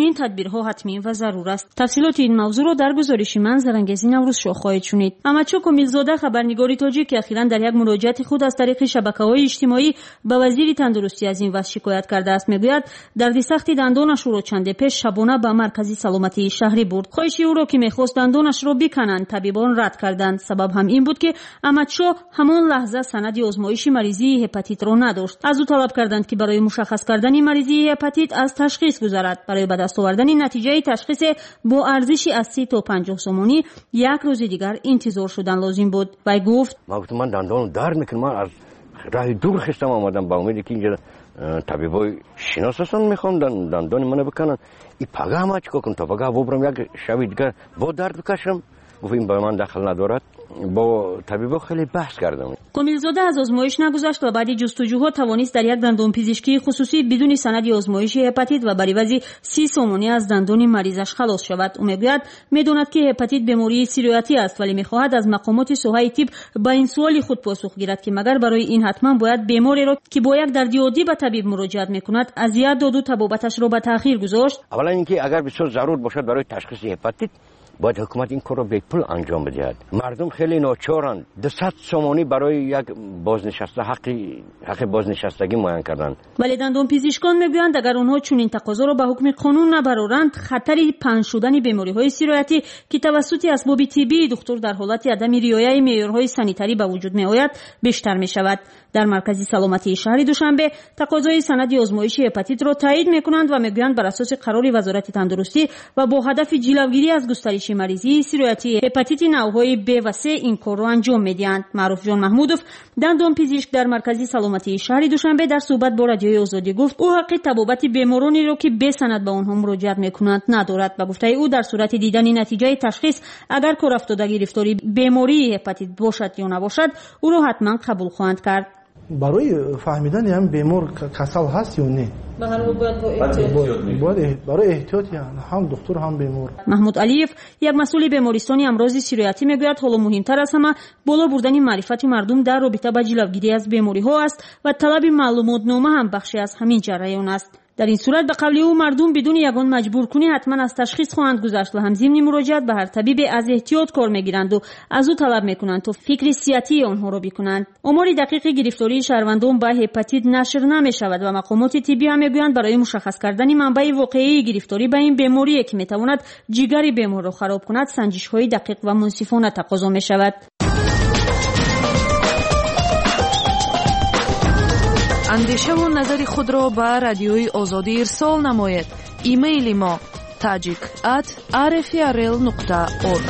همین تدبیرها حتمی و ضرور است. تفصیلات این موضوع را در گزارش من زرنگزی نوروز شاه خواهید شنید. امچو کمیلزاده خبرنگاری تاجیک که اخیراً در یک مراجعت خود از طریق شبکه‌های اجتماعی به وزیر تندرستی از این وضع شکایت کرده است. میگوید درد سختی دندانش را چند پیش شبانه به مرکز سلامتی شهری برد. خواهش او را که می‌خواست دندانش را بکنند طبیبان رد کردند. سبب هم این بود که امچو همان لحظه سند آزمایش مریضی هپاتیت را نداشت. از او طلب کردند که برای مشخص کردن مریضی هپاتیت از تشخیص گذارد. برای به دست آوردن نتیجه تشخیص با ارزش از سی تا پنجاه سومانی یک روز دیگر انتظار شدن لازم بود. وی گفت ما گفتم من دندانم درد میکنه، من از راه دور خستم آمدم با امیدی که اینجا طبیبای شناس هستن میخوام دندان منو بکنن. این پگاه هم چیکار کنم تا پگاه ببرم یک شب دیگر با درد بکشم. گفتیم با من دخل ندارد. با طبیبا خیلی بحث کردم. کمیلزاده از آزمایش نگذشت و بعد جستجوها توانست در یک دندان پزشکی خصوصی بدون سند آزمایش هپاتیت و بر عوض سی سومانی از دندان مریضش خلاص شود. او میگوید میداند که هپاتیت بیماری سیرویاتی است، ولی میخواهد از مقامات ساحه طب با این سوال خود پاسخ گیرد که مگر برای این حتما باید بیماری را که با یک درد عادی به طبیب مراجعت میکند اذیت داد و طبابتش را به تاخیر گذاشت؟ اولا اینکه اگر بسیار ضرور باشد برای تشخیص هپاتیت باید حکومت این کار را به پول انجام بدهد. مردم خیلی ناچارند. دویست سومانی برای یک بازنشسته حقی حق بازنشستگی معین کردند. ولی دندان پزشکان میگویند اگر آنها چنین تقاضا را به حکم قانون نبرارند خطر پنهان شدن بیماری‌های سیرویاتی که توسط اسباب طبی دکتر در حالت عدم رعایت معیارهای سانیتری به وجود میآید بیشتر میشود. در مرکز سلامتی شهری دوشنبه تقاضای سند آزمایش هپاتیت را تایید میکنند و میگویند بر اساس قرار وزارت تندرستی و با هدف جلوگیری از گسترش مریضی سیرویاتی هپاتیت نوع‌های ب و سه این کار را انجام میدهند. معروف جان محمودوف دندان پزشک در مرکز سلامتی شهری دوشنبه در صحبت با رادیوی آزادی گفت او حق طبابت بیمارانی را که به سند به آنها مراجعت میکنند ندارد و گفته او در صورت دیدن نتیجه تشخیص اگر کار افتاده گرفتاری بیماری هپاتیت باشد یا نباشد او را حتما قبول خواهند کرد. برای فهمیدن هم بیمار کسل هست یا نه باید برای احتیاط هم دکتر هم بیمار. محمود علیف یک مسئول بیمارستان امراض سیرویاتی میگوید حالا مهمتر از همه بالا بردن معرفت مردم در رابطه با جلوگیری از بیماری ها است و طلب معلومات نامه هم بخشی از همین جریان است. در این صورت به قول او مردم بدون یگان مجبور کنی حتما از تشخیص خواهند گذشت و هم ضمن مراجعت به هر طبیب از احتیاط کار میگیرند و از او طلب میکنند تا فکر صحتی آنها را بکنند. آمار دقیق گرفتاری شهروندان به هپاتیت نشر نمیشود و مقامات طبی هم میگویند برای مشخص کردن منبع واقعی گرفتاری به این بیماری که میتواند جگر بیمار را خراب کند سنجش های دقیق و منصفانه تقاضا میشود. اندیشه و نظر خود را به رادیوی آزادی ارسال نماید. ایمیل ما تاجیک ات آر اف ار ال نقطه اورگ.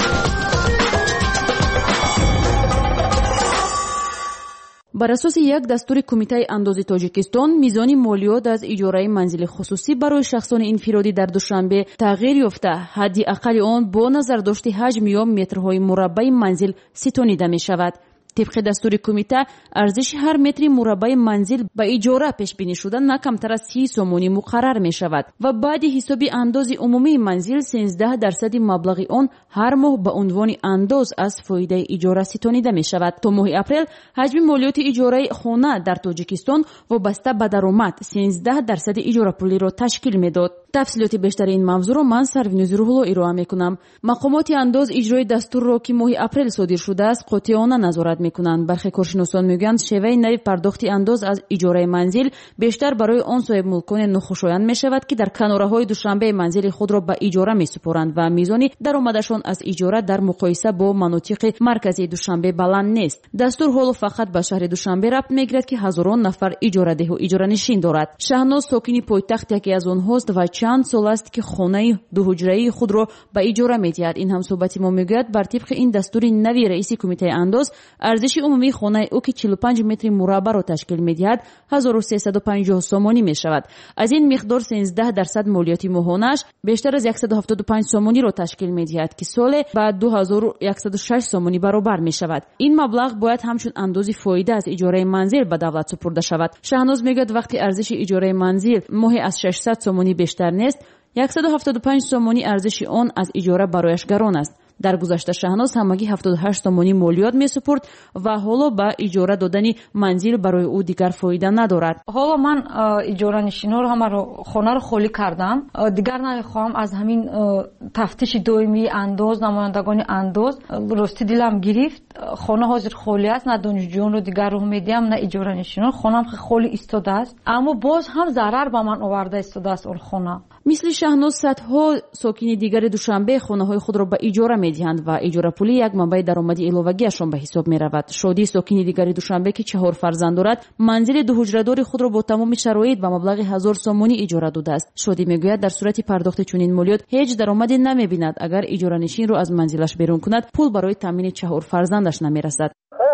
بر اساس یک دستور کمیته اندازه تاجیکستان میزان مالیات از اجاره منزل خصوصی برای شخصان انفرادی در دوشنبه تغییر یافته. حد اقل آن با نظر داشت حجم یا مترهای مربع منزل ستانیده می شود. طبق دستور کمیته ارزش هر متر مربع منزل به اجاره پیش بینی شده نه کمتر از سی سومانی مقرر می شود و بعد حساب انداز عمومی منزل سیزده درصد مبلغ آن هر ماه به عنوان انداز از فایده اجاره ستانیده می شود. تا ماه اپریل حجم مالیات اجاره خانه در تاجیکستان وابسته به درآمد سیزده درصد اجاره پولی را تشکیل میداد. تفصیلات بیشتر این موضوع را من سروینوز روح‌الله ارائه میکنم. مقامات انداز اجرای دستور را که ماه اپریل صادر شده است قاطعانه نظارت میکنند. برخی کارشناسان میگویند شیوه نو پرداخت انداز از اجاره منزل بیشتر برای آن صاحب ملکان ناخوشایند میشود که در کناره‌های دوشنبه منزل خود را به اجاره میسپارند و میزان درآمدشان از اجاره در مقایسه با مناطق مرکزی دوشنبه بلند نیست. دستور حالا فقط به شهر دوشنبه ربط میگیرد که هزاران نفر اجاره ده و اجاره نشین دارد. شهناز ساکن پایتخت یکی از آنهاست و چند سال است که خانه دو حجره‌ای خود را به اجاره می‌دهد. این هم صحبت ما میگوید بر طبق این دستور نوی رئیس کمیته انداز ارزش عمومی خانه او که چهل و پنج متر مربع را تشکیل می‌دهد هزار و سیصد و پنجاه سومانی می‌شود. از این مقدار سیزده درصد مالیات ماهانه‌اش بیشتر از صد و هفتاد و پنج سومانی را تشکیل می‌دهد که سال بعد دو هزار و صد و شش سومانی برابر می‌شود. این مبلغ باید همچون اندازه فایده از اجاره منزل به دولت سپرده شود. شهناز میگوید وقتی ارزش اجاره منزل ماهی از ششصد سومانی بیشتر نیست صد و هفتاد و پنج سومانی ارزش آن از اجاره برایش گران است. дар гузашта шаҳноз ҳамагӣ ҳафтоду ҳашт сомонӣ молиёт месупурд ва ҳоло ба иҷора додани манзил барои ӯ дигар фоида надорад. ҳоло ман иҷоранишинҳоро ҳамаро хонаро холӣ кардам. дигар намехоҳам аз ҳамин тафтиши доимии андоз, намояндагони андоз рости дилам гирифт. хона ҳозир холӣ аст, на донишҷӯёнро дигар роҳ медиҳам, на иҷоранишинон. хонам холӣ истодааст, аммо боз ҳам зарар ба ман оварда истодааст он хона. мисли шаҳноз садҳо сокини дигари Душанбе хонаҳои худро ба иҷора медиҳанд ва иҷорапулӣ як манбаи даромади иловагиашон ба ҳисоб меравад. Шодӣ сокини дигари Душанбе ки чаҳор фарзанд дорад, манзили дуҳуҷрадори худро бо тамоми шароит ба маблағи ҳазор сомонӣ иҷора додааст. Шодӣ мегӯяд дар сурати пардохти чунин молиёт ҳеҷ даромаде намебинад. Агар иҷоранишинро аз манзилаш берун кунад, пул барои таъмини чаҳор фарзандаш намерасад.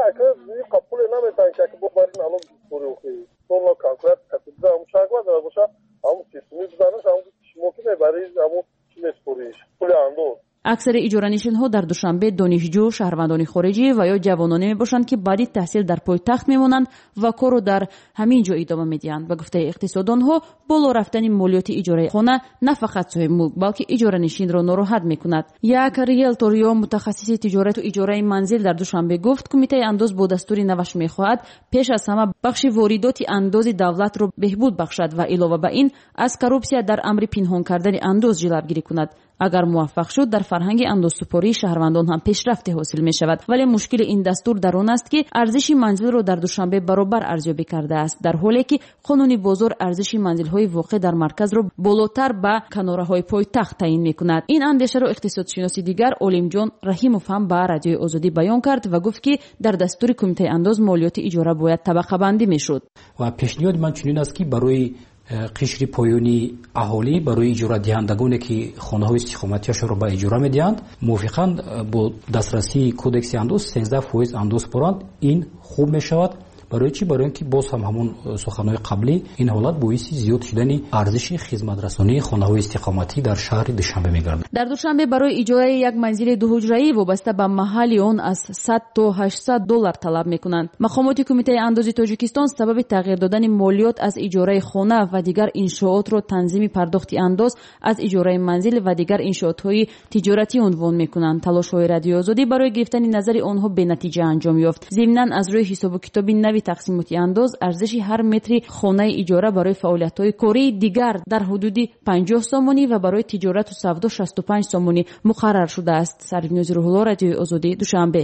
аксари иҷоранишинҳо дар Душанбе донишҷӯ, шаҳрвандони хориҷӣ ва ё ҷавононе мебошанд ки баъди таҳсил дар пойтахт мемонанд ва корро дар ҳамин ҷо идома медиҳанд. Ба гуфтаи иқтисодонҳо, боло рафтани молиёти иҷораи хона на фақат соҳиб мулк, балки иҷоранишинро нороҳат мекунад. Як риелтор ё мутахассиси тиҷорату иҷораи манзил дар Душанбе гуфт, кумитаи андоз бо дастури наваш мехоҳад пеш аз ҳама бахши воридоти андози давлатро беҳбуд бахшад ва илова ба ин аз коррупсия дар амри пинҳон кардани андоз ҷилавгирӣ кунад. агар муваффақ шуд, дар фарҳанги андозсупории шаҳрвандон ҳам пешрафте ҳосил мешавад. Вале мушкили ин дастур дар он аст, ки арзиши манзилро дар Душанбе баробар арзёбӣ кардааст, дар ҳоле ки қонуни бозор арзиши манзилҳои воқеъ дар марказро болотар ба канораҳои пойтахт таъин мекунад. ин андешаро иқтисодшиноси дигар Олимҷон Раҳимов ҳам ба Радиои Озодӣ баён кард ва гуфт, ки дар дастури кумитаи андоз молиёти иҷора бояд табақабандӣ мешуд. ва пешниҳоди ман чунин аст, ки барои қишри поёни аҳолӣ, барои иҷорадиҳандагоне ки хонаҳои истиқоматиашонро ба иҷора медиҳанд, мувофиқан бо дастрасии кодекси андоз сенздаҳ фоиз андоз боранд. ин хуб мешавад. барои чӣ? барои ин ки боз ҳам ҳамон суханҳои қаблӣ, ин ҳолат боиси зиёд шудани арзиши хизматрасонии хонаҳои истиқоматӣ дар шаҳри Душанбе мегардад. дар Душанбе барои иҷораи як манзили дуҳуҷраӣ вобаста ба маҳалли он аз сад то ҳаштсад доллар талаб мекунанд. мақомоти кумитаи андози Тоҷикистон сабаби тағйир додани молиёт аз иҷораи хона ва дигар иншоотро танзими пардохти андоз аз иҷораи манзил ва дигар иншоотҳои тиҷоратӣ унвон мекунанд. талошҳои Радиои Озодӣ барои гирифтани назари онҳо бенатиҷа анҷом ёфт. зимнан аз рӯи ҳисобу китоби нави тақсимоти андоз, арзиши ҳар метри хонаи иҷора барои фаъолиятҳои кории дигар дар ҳудуди панҷоҳ сомонӣ ва барои тиҷорату савдо шасту панҷ сомонӣ муқаррар шудааст. Сарвинози Рӯҳулло, Радиои Озодӣ, Душанбе.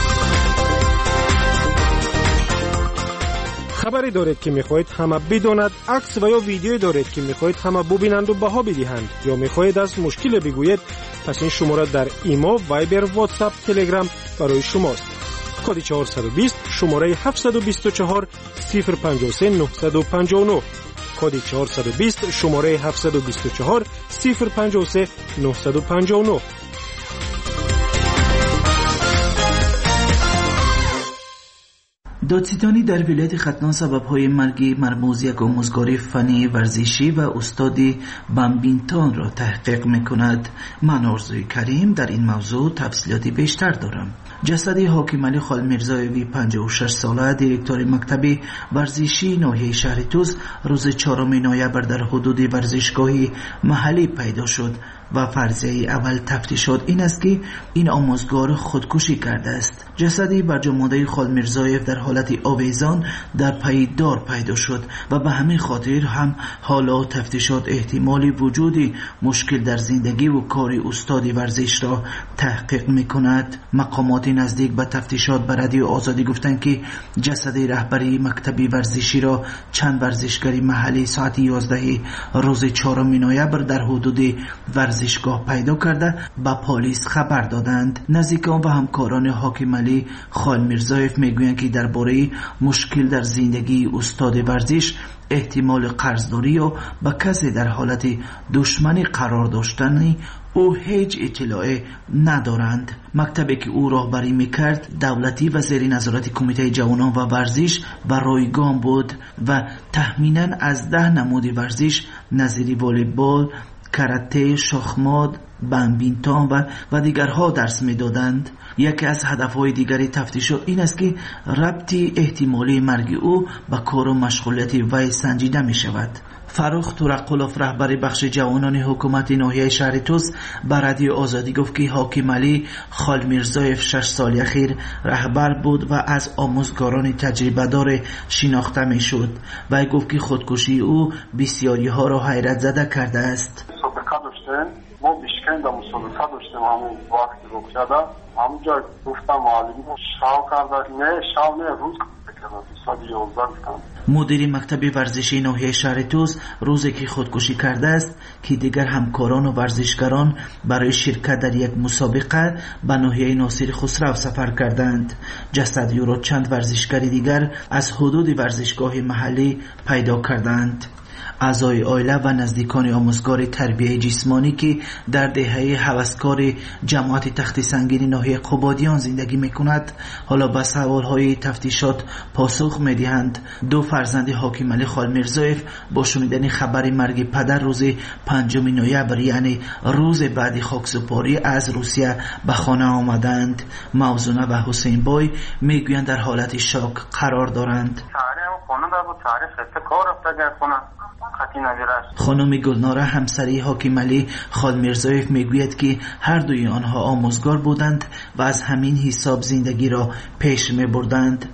хабаре доред ки мехоҳед ҳама бидонад, акс ва ё видеое доред ки мехоҳед ҳама бубинанду баҳо бидиҳанд, ё мехоҳед аз мушкиле бигӯед, пас ин шумора дар имо, вайбер, ватсап, телеграм барои шумост. коди чаҳорсаду бист шумораи ҳафтсаду бисту чаҳор сифр панҷоҳ се нуҳсаду панҷоҳ нӯҳ, коди чаҳорсаду бист шумораи ҳафтсаду бисту чаҳор сифр панҷоҳ се нуҳсаду панҷоҳ нӯҳ. دادستانی در ولایت ختلان سبب‌های مرگ مرموز یک آموزگار فنی ورزشی و استادی بمبینتون را تحقیق می‌کند. من آرزوی کریم در این موضوع تفصیلاتی بیشتر دارم. جسد حاکم علی خالمیرزایوی پنجاه و شش ساله دیرکتور مکتب ورزشی ناحیه شهر توس روز چهارم نوامبر در حدود ورزشگاهی محلی پیدا شد و فرضیه اول تفتیشات این است که این آموزگار خودکشی کرده است. جسدی برجامانده خالمیرزایف در حالت آویزان در پای دار پیدا شد و به همین خاطر هم حالا تفتیشات احتمالی وجود مشکل در زندگی و کار استاد ورزش را تحقیق می‌کند. مقامات نزدیک به تفتیشات به رادیو آزادی گفتند که جسد رهبری مکتب ورزشی را چند ورزشکاری محلی ساعت یازده روز چهارم نوامبر در حدود ورزشگاه پیدا کرده به پلیس خبر دادند. نزدیکان و همکاران حاکم علی خالمیرزایف میگویند که درباره مشکل در زندگی استاد ورزش، احتمال قرضداری و با کسی در حالت دشمنی قرار داشتنی او هیچ اطلاعی ندارند. مکتبی که او راهبری میکرد دولتی و زیر نظارت کمیته جوانان و ورزش و رایگان بود و تخمینا از ده نمود ورزش نظیر والیبال، کاراته، شاخمات، بمبینتون و و دیگرها درس میدادند. یکی از هدفهای دیگری تفتیشات این است که ربط احتمالی مرگ او به کار و مشغولیت وی سنجیده می شود. فروخ تورقلوف رهبر بخش جوانان حکومت ناحیه شهر توس به رادیو آزادی گفت که حاکم علی خالمیرزایف شش سال اخیر رهبر بود و از آموزگاران تجربه دار شناخته می شد و گفت که خودکشی او بسیاری ها را حیرت زده کرده است. ما بیشکن در مسابقه داشتیم همون وقتی رو کرده همونجا گفتم معلمی شاو کرده نه شاو نه روز مدیر مکتب ورزشی ناحیه شهر توس روزی که خودکشی کرده است که دیگر همکاران و ورزشکاران برای شرکت در یک مسابقه به ناحیه ناصر خسرو سفر کردند. جسد او را چند ورزشکار دیگر از حدود ورزشگاه محلی پیدا کردند. اعضای عائله و نزدیکان آموزگار تربیت جسمانی که در دهه هوسکار جماعت تخت سنگین ناحیه قبادیان زندگی میکند حالا به سوالهای تفتیشات پاسخ میدهند. دو فرزند حاکم علی خالمیرزایف با شنیدن خبر مرگ پدر روز پنجم نوامبر یعنی روز بعد خاکسپاری از روسیه به خانه آمدند. موزونه و حسین بای میگویند در حالت شاک قرار دارند. خانم گلناره همسری حاکم علی خالمیرزایف میگوید که هر دوی آنها آموزگار بودند و از همین حساب زندگی را پیش میبردند.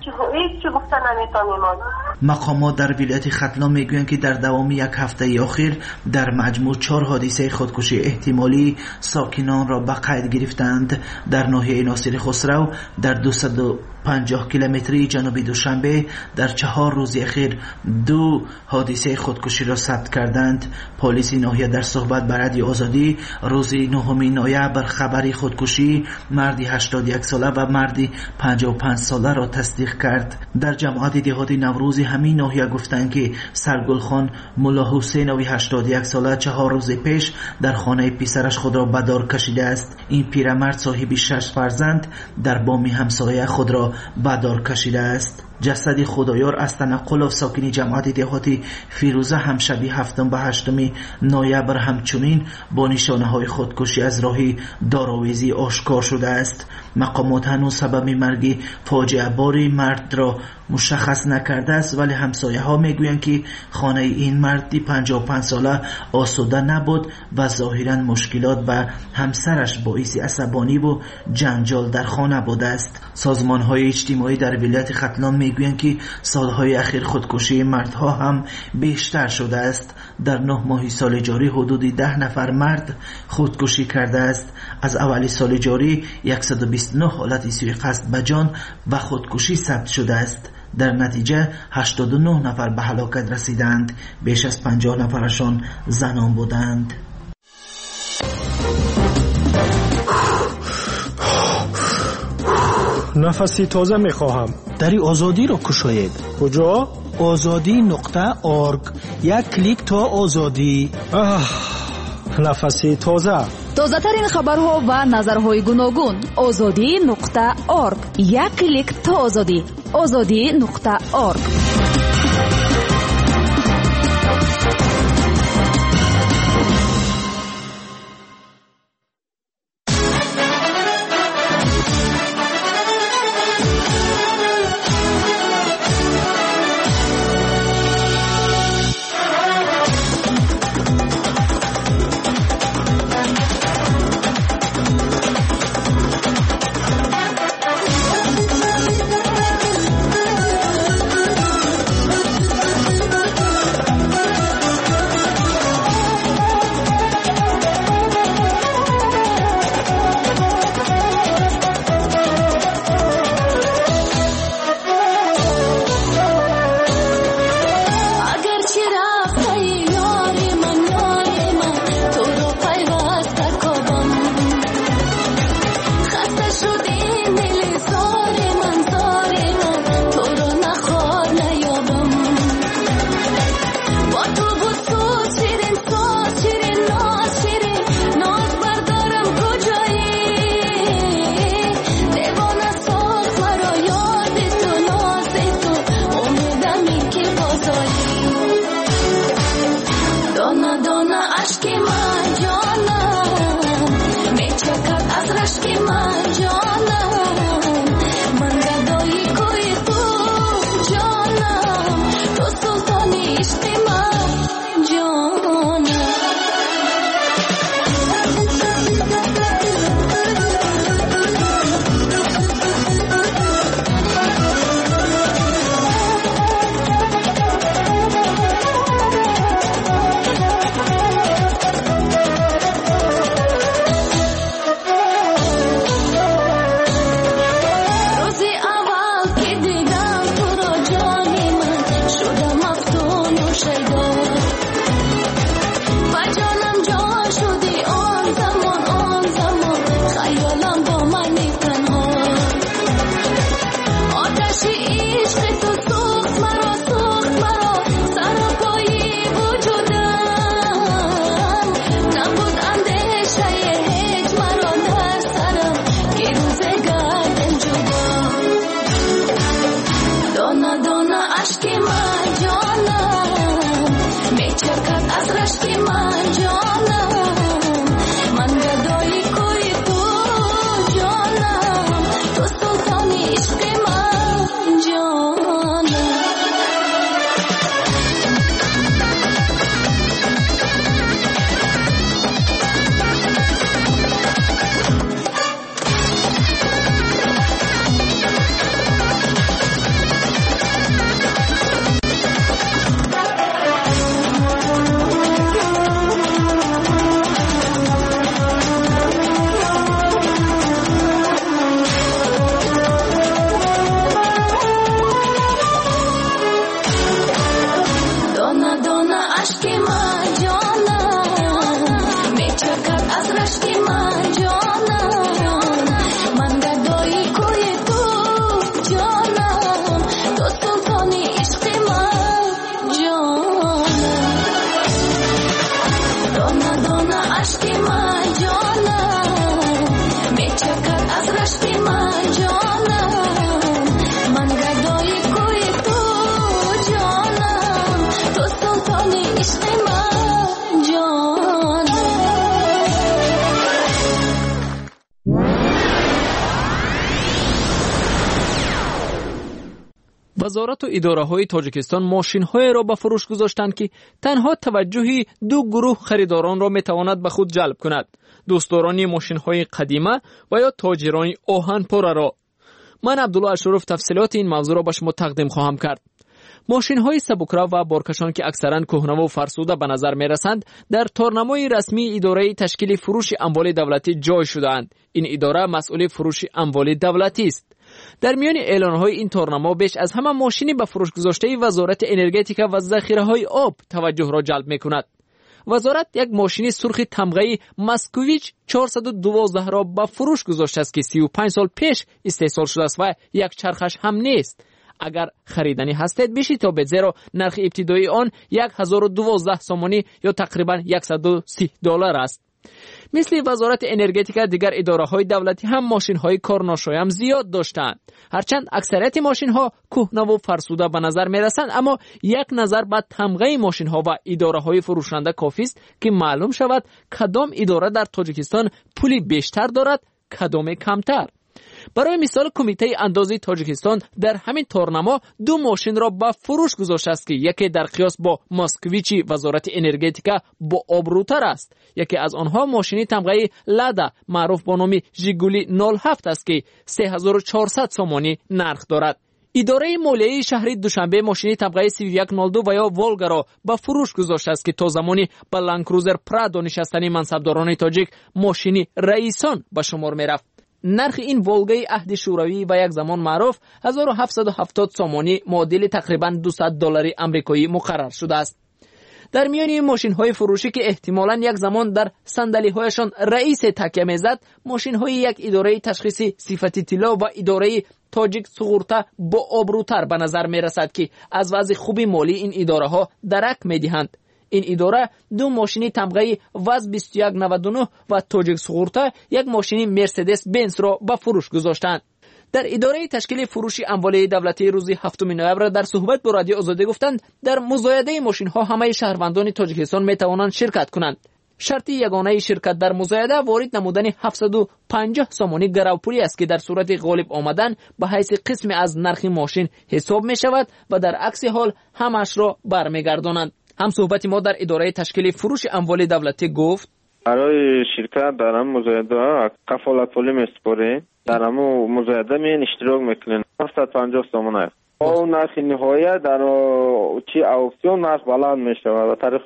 مقامات در ولایت ختلان میگویند که در دوام یک هفته اخیر در مجموع چهار حادثه خودکشی احتمالی ساکنان را به قید گرفتند. در ناحیه ناصر خسرو در دویست و پنجاه کیلومتری جنوبی دوشنبه در چهار روز اخیر دو حادثه خودکشی را ثبت کردند. پلیس ناحیه در صحبت با رادیو آزادی روز نهم نوامبر خبری خودکشی مردی هشتاد و یک ساله و مردی پنجاه و پنج ساله را تصدیق کرد. در جماعت دهات نوروز همین ناحیه گفتند که سرگل خان ملا حسینوی هشتاد و یک ساله چهار روز پیش در خانه پسرش خود را به دار کشیده است. این پیرمرد صاحب شش فرزند در بام همسایه خود را به دار کشیده است. جسد خدایار از تنقلوف ساکن جماعت دهاتی فیروزه هم شب هفتم به هشتم نوامبر همچنین با نشانه های خودکشی از راه داراویزی آشکار شده است. مقامات هنوز سبب مرگ فاجعه باری مرد را مشخص نکرده است ولی همسایه ها میگویند که خانه این مرد پنجاه و پنج ساله آسوده نبود و ظاهرا مشکلات با همسرش باعث عصبانی و جنجال در خانه بوده است. سازمان های اجتماعی در ولایت ختلان میگویند که سالهای اخیر خودکشی مردها هم بیشتر شده است. در نه ماه سال جاری حدود ده نفر مرد خودکشی کرده است. از اول سال جاری صد و بیست و نه حالت سوء قصد به جان و خودکشی ثبت شده است. در نتیجه هشتاد و نه نفر به هلاکت رسیدند. بیش از پنجاه نفرشان زنان بودند. نفسی تازه میخواهم. دری آزادی را کشاید. کجا؟ آزادی نقطه آرگ. یک کلیک تا آزادی. نفسی تازه. تازه ترین خبرها و نظرهای گوناگون. آزادی نقطه آرگ. یک کلیک تا آزادی. آزادی نقطه آرگ. اشک من جانم میچکد از رشک من جانم من گدایی کوی تو جانم تو سلطانی عشق من جانم دانا دانا اشک من جانم میچکد از رشک من جانم من گدایی کوی تو جانم تو سلطانی عشق من جانم. وزارت و اداره‌های تاجیکستان ماشین‌های را به فروش گذاشتند که تنها توجه دو گروه خریداران را می‌تواند به خود جلب کند: دوستداران ماشین‌های قدیمه و یا تاجران آهن‌پاره را. من عبدالله اشرف تفصیلات این موضوع را به شما تقدیم خواهم کرد. ماشین‌های سبکرو و بارکشان که اکثراً کهنه و فرسوده به نظر می‌رسند، در تارنمای رسمی اداره تشکیل فروش اموال دولتی جای شده‌اند. این اداره مسئول فروش اموال دولتی است. در میان اعلان‌های این تارنما بیش از همه ماشینی به فروش گذاشته وزارت انرژتیک و ذخیره‌های آب توجه را جلب می‌کند. وزارت یک ماشین سرخ تمغه مسکوویچ چهارصد و دوازده را به فروش گذاشته است که سی و پنج سال پیش استحصال شده است و یک چرخش هم نیست. اگر خریدنی هستید بشتابید، زیرا نرخ ابتدایی آن هزار و دوازده سومانی یا تقریبا صد و سی دلار است. مثل وزارت انرژتیک دیگر اداره‌های دولتی هم ماشین‌های کارناشایم زیاد داشتند. هرچند اکثریت ماشین‌ها کهنه و فرسوده به نظر می‌رسند، اما یک نظر به تمغه ماشین‌ها و اداره‌های فروشنده کافی است که معلوم شود کدام اداره در تاجیکستان پولی بیشتر دارد، کدام کمتر. برای مثال کمیته اندازی تاجیکستان در همین تارنما دو ماشین را به فروش گذاشته است که یکی در قیاس با ماسکویچی وزارت انرژتیک با آبروتر است. یکی از آنها ماشین تمغه لادا معروف با نام ژیگولی نود و هفت است که سه هزار و چهارصد سومانی نرخ دارد. اداره مالیه شهری دوشنبه ماشین تمغه سی و یک نود و دو و یا والگا را به فروش گذاشته است که تا زمانی به لندکروزر پرادو نشستنی منصبداران تاجیک ماشینی رئیسان به شمار می‌رفت. نرخ این والگای عهد شوروی و یک زمان معروف هزار و هفتصد و هفتاد سومانی معادل تقریباً دویست دلار آمریکایی مقرر شده است. در میان این ماشین‌های فروشی که احتمالاً یک زمان در صندلی‌هایشان رئیس تکیه می‌زد، ماشین‌های یک اداره تشخیص صفتی طلا و اداره تاجیک سغورتا با آبروتر به نظر می‌رسد که از وضع خوبی مالی این اداره‌ها درک می‌دهند. این اداره دو ماشین تمغه واز بیست و یک نود و نه و تاجیک سغورتا یک ماشین مرسدس بنز را به فروش گذاشتند. در اداره تشکیل فروش اموال دولتی روز هفتم نوامبر در صحبت با رادیو آزادی گفتند در مزایده ماشین ها همه شهروندان تاجیکستان می توانند شرکت کنند. شرط یگانه شرکت در مزایده وارد نمودن هفتصد و پنجاه سومانی گروپولی است که در صورت غالب آمدن به حیث قسم از نرخ ماشین حساب می شود و در عکس حال همش را برمیگردانند. هم صحبت ما در اداره تشکیل فروش اموال دولتی گفت برای شرکت در هم مزایده کفالت پولی میسپاره، در هم مزایده می اشتراک میکنن هفتصد و پنجاه سومن است. او نرخ نهایی در چی اکسیون نرخ بلند میشه و طریق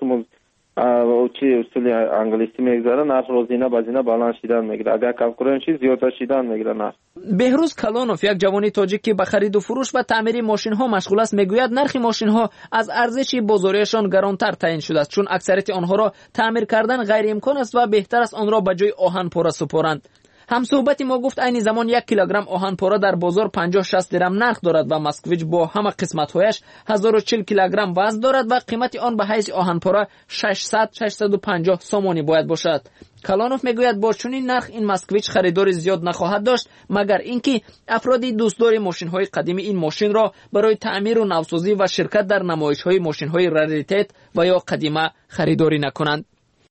او چی اصول انگلیسی میگذاره نرخ روزینه بازینه بلند شدن میگیره، اگر کم کنن چیز زیادتر شدن میگیره. نرخ بهروز کلانوف یک جوان تاجیک که به خرید و فروش و تعمیر ماشین ها مشغول است میگوید نرخ ماشین ها از ارزش بازاریشان گرانتر تعیین شده است، چون اکثریت آنها را تعمیر کردن غیر امکان است و بهتر است آن را به جای آهن پاره سپارند. هم صحبت ما گفت این زمان یک کیلوگرم آهن پاره در بازار پنجاه شصت درم نرخ دارد و مسکویچ با همه قسمت‌هایش هزار و چهل کیلوگرم وزن دارد و قیمت آن به حیث آهن پاره ششصد تا ششصد و پنجاه سومانی باید باشد. کلانوف میگوید با چنین نرخ این مسکویچ خریدار زیاد نخواهد داشت، مگر اینکه افرادی دوستدار ماشین‌های قدیمی این ماشین را برای تعمیر و نوسازی و شرکت در نمایش‌های ماشین‌های راریتت و یا قدیمه خریداری نکنند.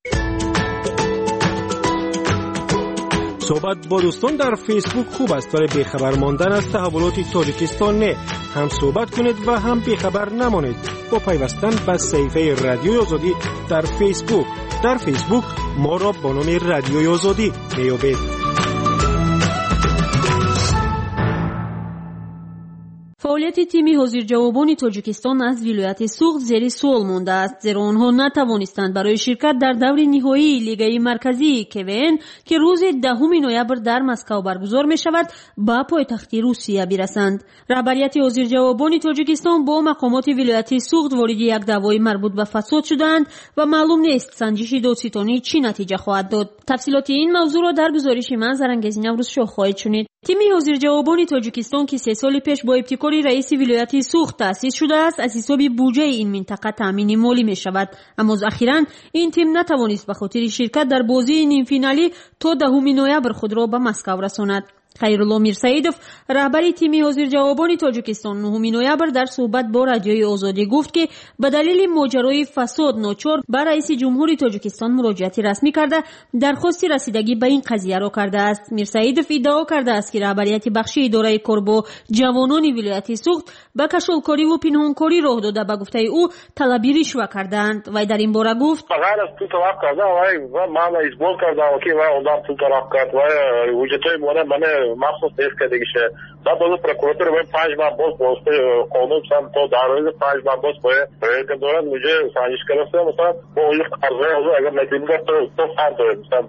صحبت با دوستان در فیسبوک خوب است، ولی بیخبر ماندن از تحولات تاجیکستان نه. هم صحبت کنید و هم بیخبر نمانید با پیوستن به صفحه رادیوی آزادی در فیسبوک. در فیسبوک ما را با نام رادیوی آزادی میابید. فعالیت تیم حضورجوابان تاجیکستان از ولایت سوخت زیر سوال مانده است، زیرا آنها نتوانستند برای شرکت در دور نهایی لیگ مرکزی کوین که روز دهم نوامبر در مسکو برگزار می شود به پایتخت روسیه برسند. رهبریت حضورجوابان تاجیکستان با مقامات ولایت سوخت وارد یک دعوای مربوط به فساد شدند و معلوم نیست سنجش دادستانی چی نتیجه خواهد داد. تفصیلات این موضوع را در گزارش من زرنگزی نوروز شاه خواهید شنید. تیم حضورجوابان تاجیکستان که سه سال پیش با ابتکار رئیس ولایت سوخت تأسیس شده است، از حساب بودجه این منطقه تامین مالی می شود، اما اخیراً این تیم نتوانست به خاطر شرکت در بازی نیم فینالی تا دهم نوامبر خود را به مسکو رساند. خیرالله میرسیدوف رهبر تیم حضورجوابان تاجیکستان نهم نوامبر در صحبت با رادیوی آزادی گفت که به دلیل ماجرای فساد ناچار به رئیس جمهوری تاجیکستان مراجعه رسمی کرده درخواست رسیدگی به این قضیه را کرده است. میرسیدوف ادعا کرده است که رهبریت بخش اداره کار با جوانان ولایت سوخت به کشالکاری و پنهانکاری راه داده به گفته او طلبی رشوه کردند و در این باره گفت غیر از پول طلب کرده و من ازبال کرده و که و اون پول طلب کرد و وجودای مونه من مخصوص است که دیگه بعد از پروکوراتور باید پنج ماه باز پاسته قانون سم تو در روز پنج ماه باز باید که دارن میگه سانجش کرده مثلا با این قرضه اگر نتیجه تو تو فرد داره مثلا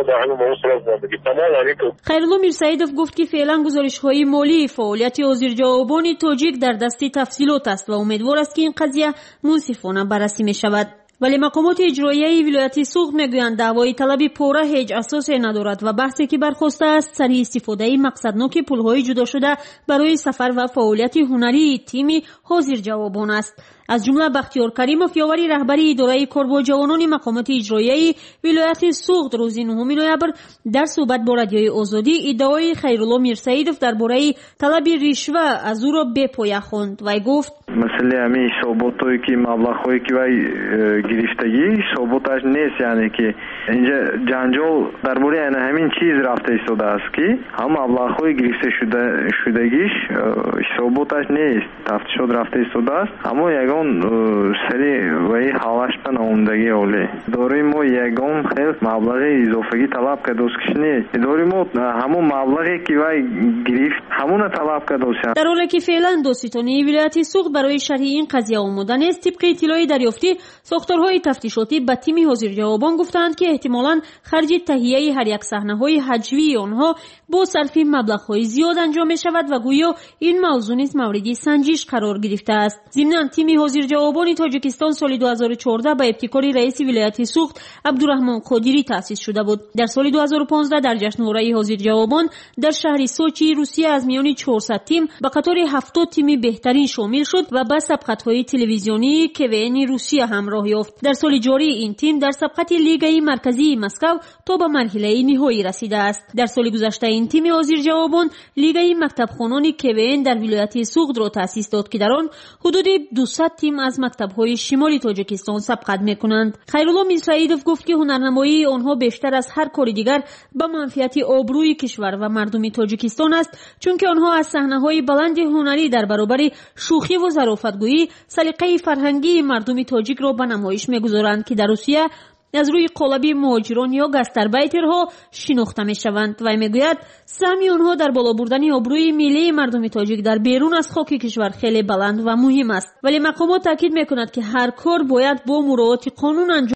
خیرالله میرسیدوف گفت که فعلا گزارش‌های مالی فعالیت حضورجوابان تاجیک در دست تفصیلات است و امیدوار است که این قضیه منصفانه بررسی می شود. ولی مقامات اجرایی ولایت سوخت میگویند دعوای طلبی پوره هیچ اساسی ندارد و بحثی که برخاسته است سر استفاده مقصدناک پولهای جدا شده برای سفر و فعالیت هنری تیم حضورجوابان است. از جمله بختیار کریموف یاوری رهبری اداره کار با جوانان مقامات اجرایی ولایت سوخت روز نهم نوامبر در صحبت با رادیوی آزادی ادعای خیرالله میرسیدوف درباره طلب رشوه از او را به پایه خواند و گفت مسئله همین ثباتایی که مبلغ‌هایی که وای گرفتگی ثباتش نیست، یعنی که اینجا جنجال درباره همین چیز رفته ایستاده است که هم مبلغ‌های گرفته شده شدگیش ثباتش نیست، تفتیشات رفته ایستاده است، اما یگان سری وای حالش به نمایندگی اولی داریم ما یگان خیلی مبلغ اضافی طلب کرده است که نیست داریم ما همون مبلغی که وای گرفت همون طلب کرده است. در حالی که فعلا دادستانی ولایت سوخت برای شرح این قضیه آماده نیست، طبق اطلاعی دریافتی ساختارهای تفتیشاتی به تیم حضورجوابان گفتند که احتمالاً خرج تهیه هر یک صحنه‌های حجوی آنها با صرف مبلغ‌های زیاد انجام می شود و گویا این موضوع نیز مورد سنجش قرار گرفته است. ضمناً تیم حضورجوابان تاجیکستان سال دو هزار و چهارده با ابتکار رئیس ولایت سوخت عبدالرحمن قادری تأسیس شده بود. در سال دو هزار و پانزده در جشنواره حضورجوابان در شهر سوچی روسیه از میان چهارصد تیم به قطار هفتاد تیم بهترین شامل شد و به سبقت‌های تلویزیونی کوین روسیه همراه یافت. در سال جاری این تیم در سبقت لیگ مرکزی مسکو تا به مرحله نهایی رسیده است. در سال گذشته این تیم حضورجوابان لیگ مکتبخوانان کوین در ولایت سوخت را تأسیس داد که در آن حدود دویست تیم از مکتب‌های شمالی تاجیکستان سبقت می‌کنند. خیرالله میرسیدوف گفت که هنرنمایی آنها بیشتر از هر کاری دیگر به منفعت آبروی کشور و مردم تاجیکستان است، چون که آنها از صحنه‌های بلند هنری در برابر شوخی و ظرافتگویی سلیقه فرهنگی مردم تاجیک را به نمایش می‌گذارند که در روسیه از روی قالب مهاجران یا گاستاربایترها شناخته می‌شوند و میگوید سهم آنها در بالا بردن آبروی ملی مردم تاجیک در بیرون از خاک کشور خیلی بلند و مهم است. ولی مقامات تاکید می‌کنند که هر کار باید با مراعات قانون انجام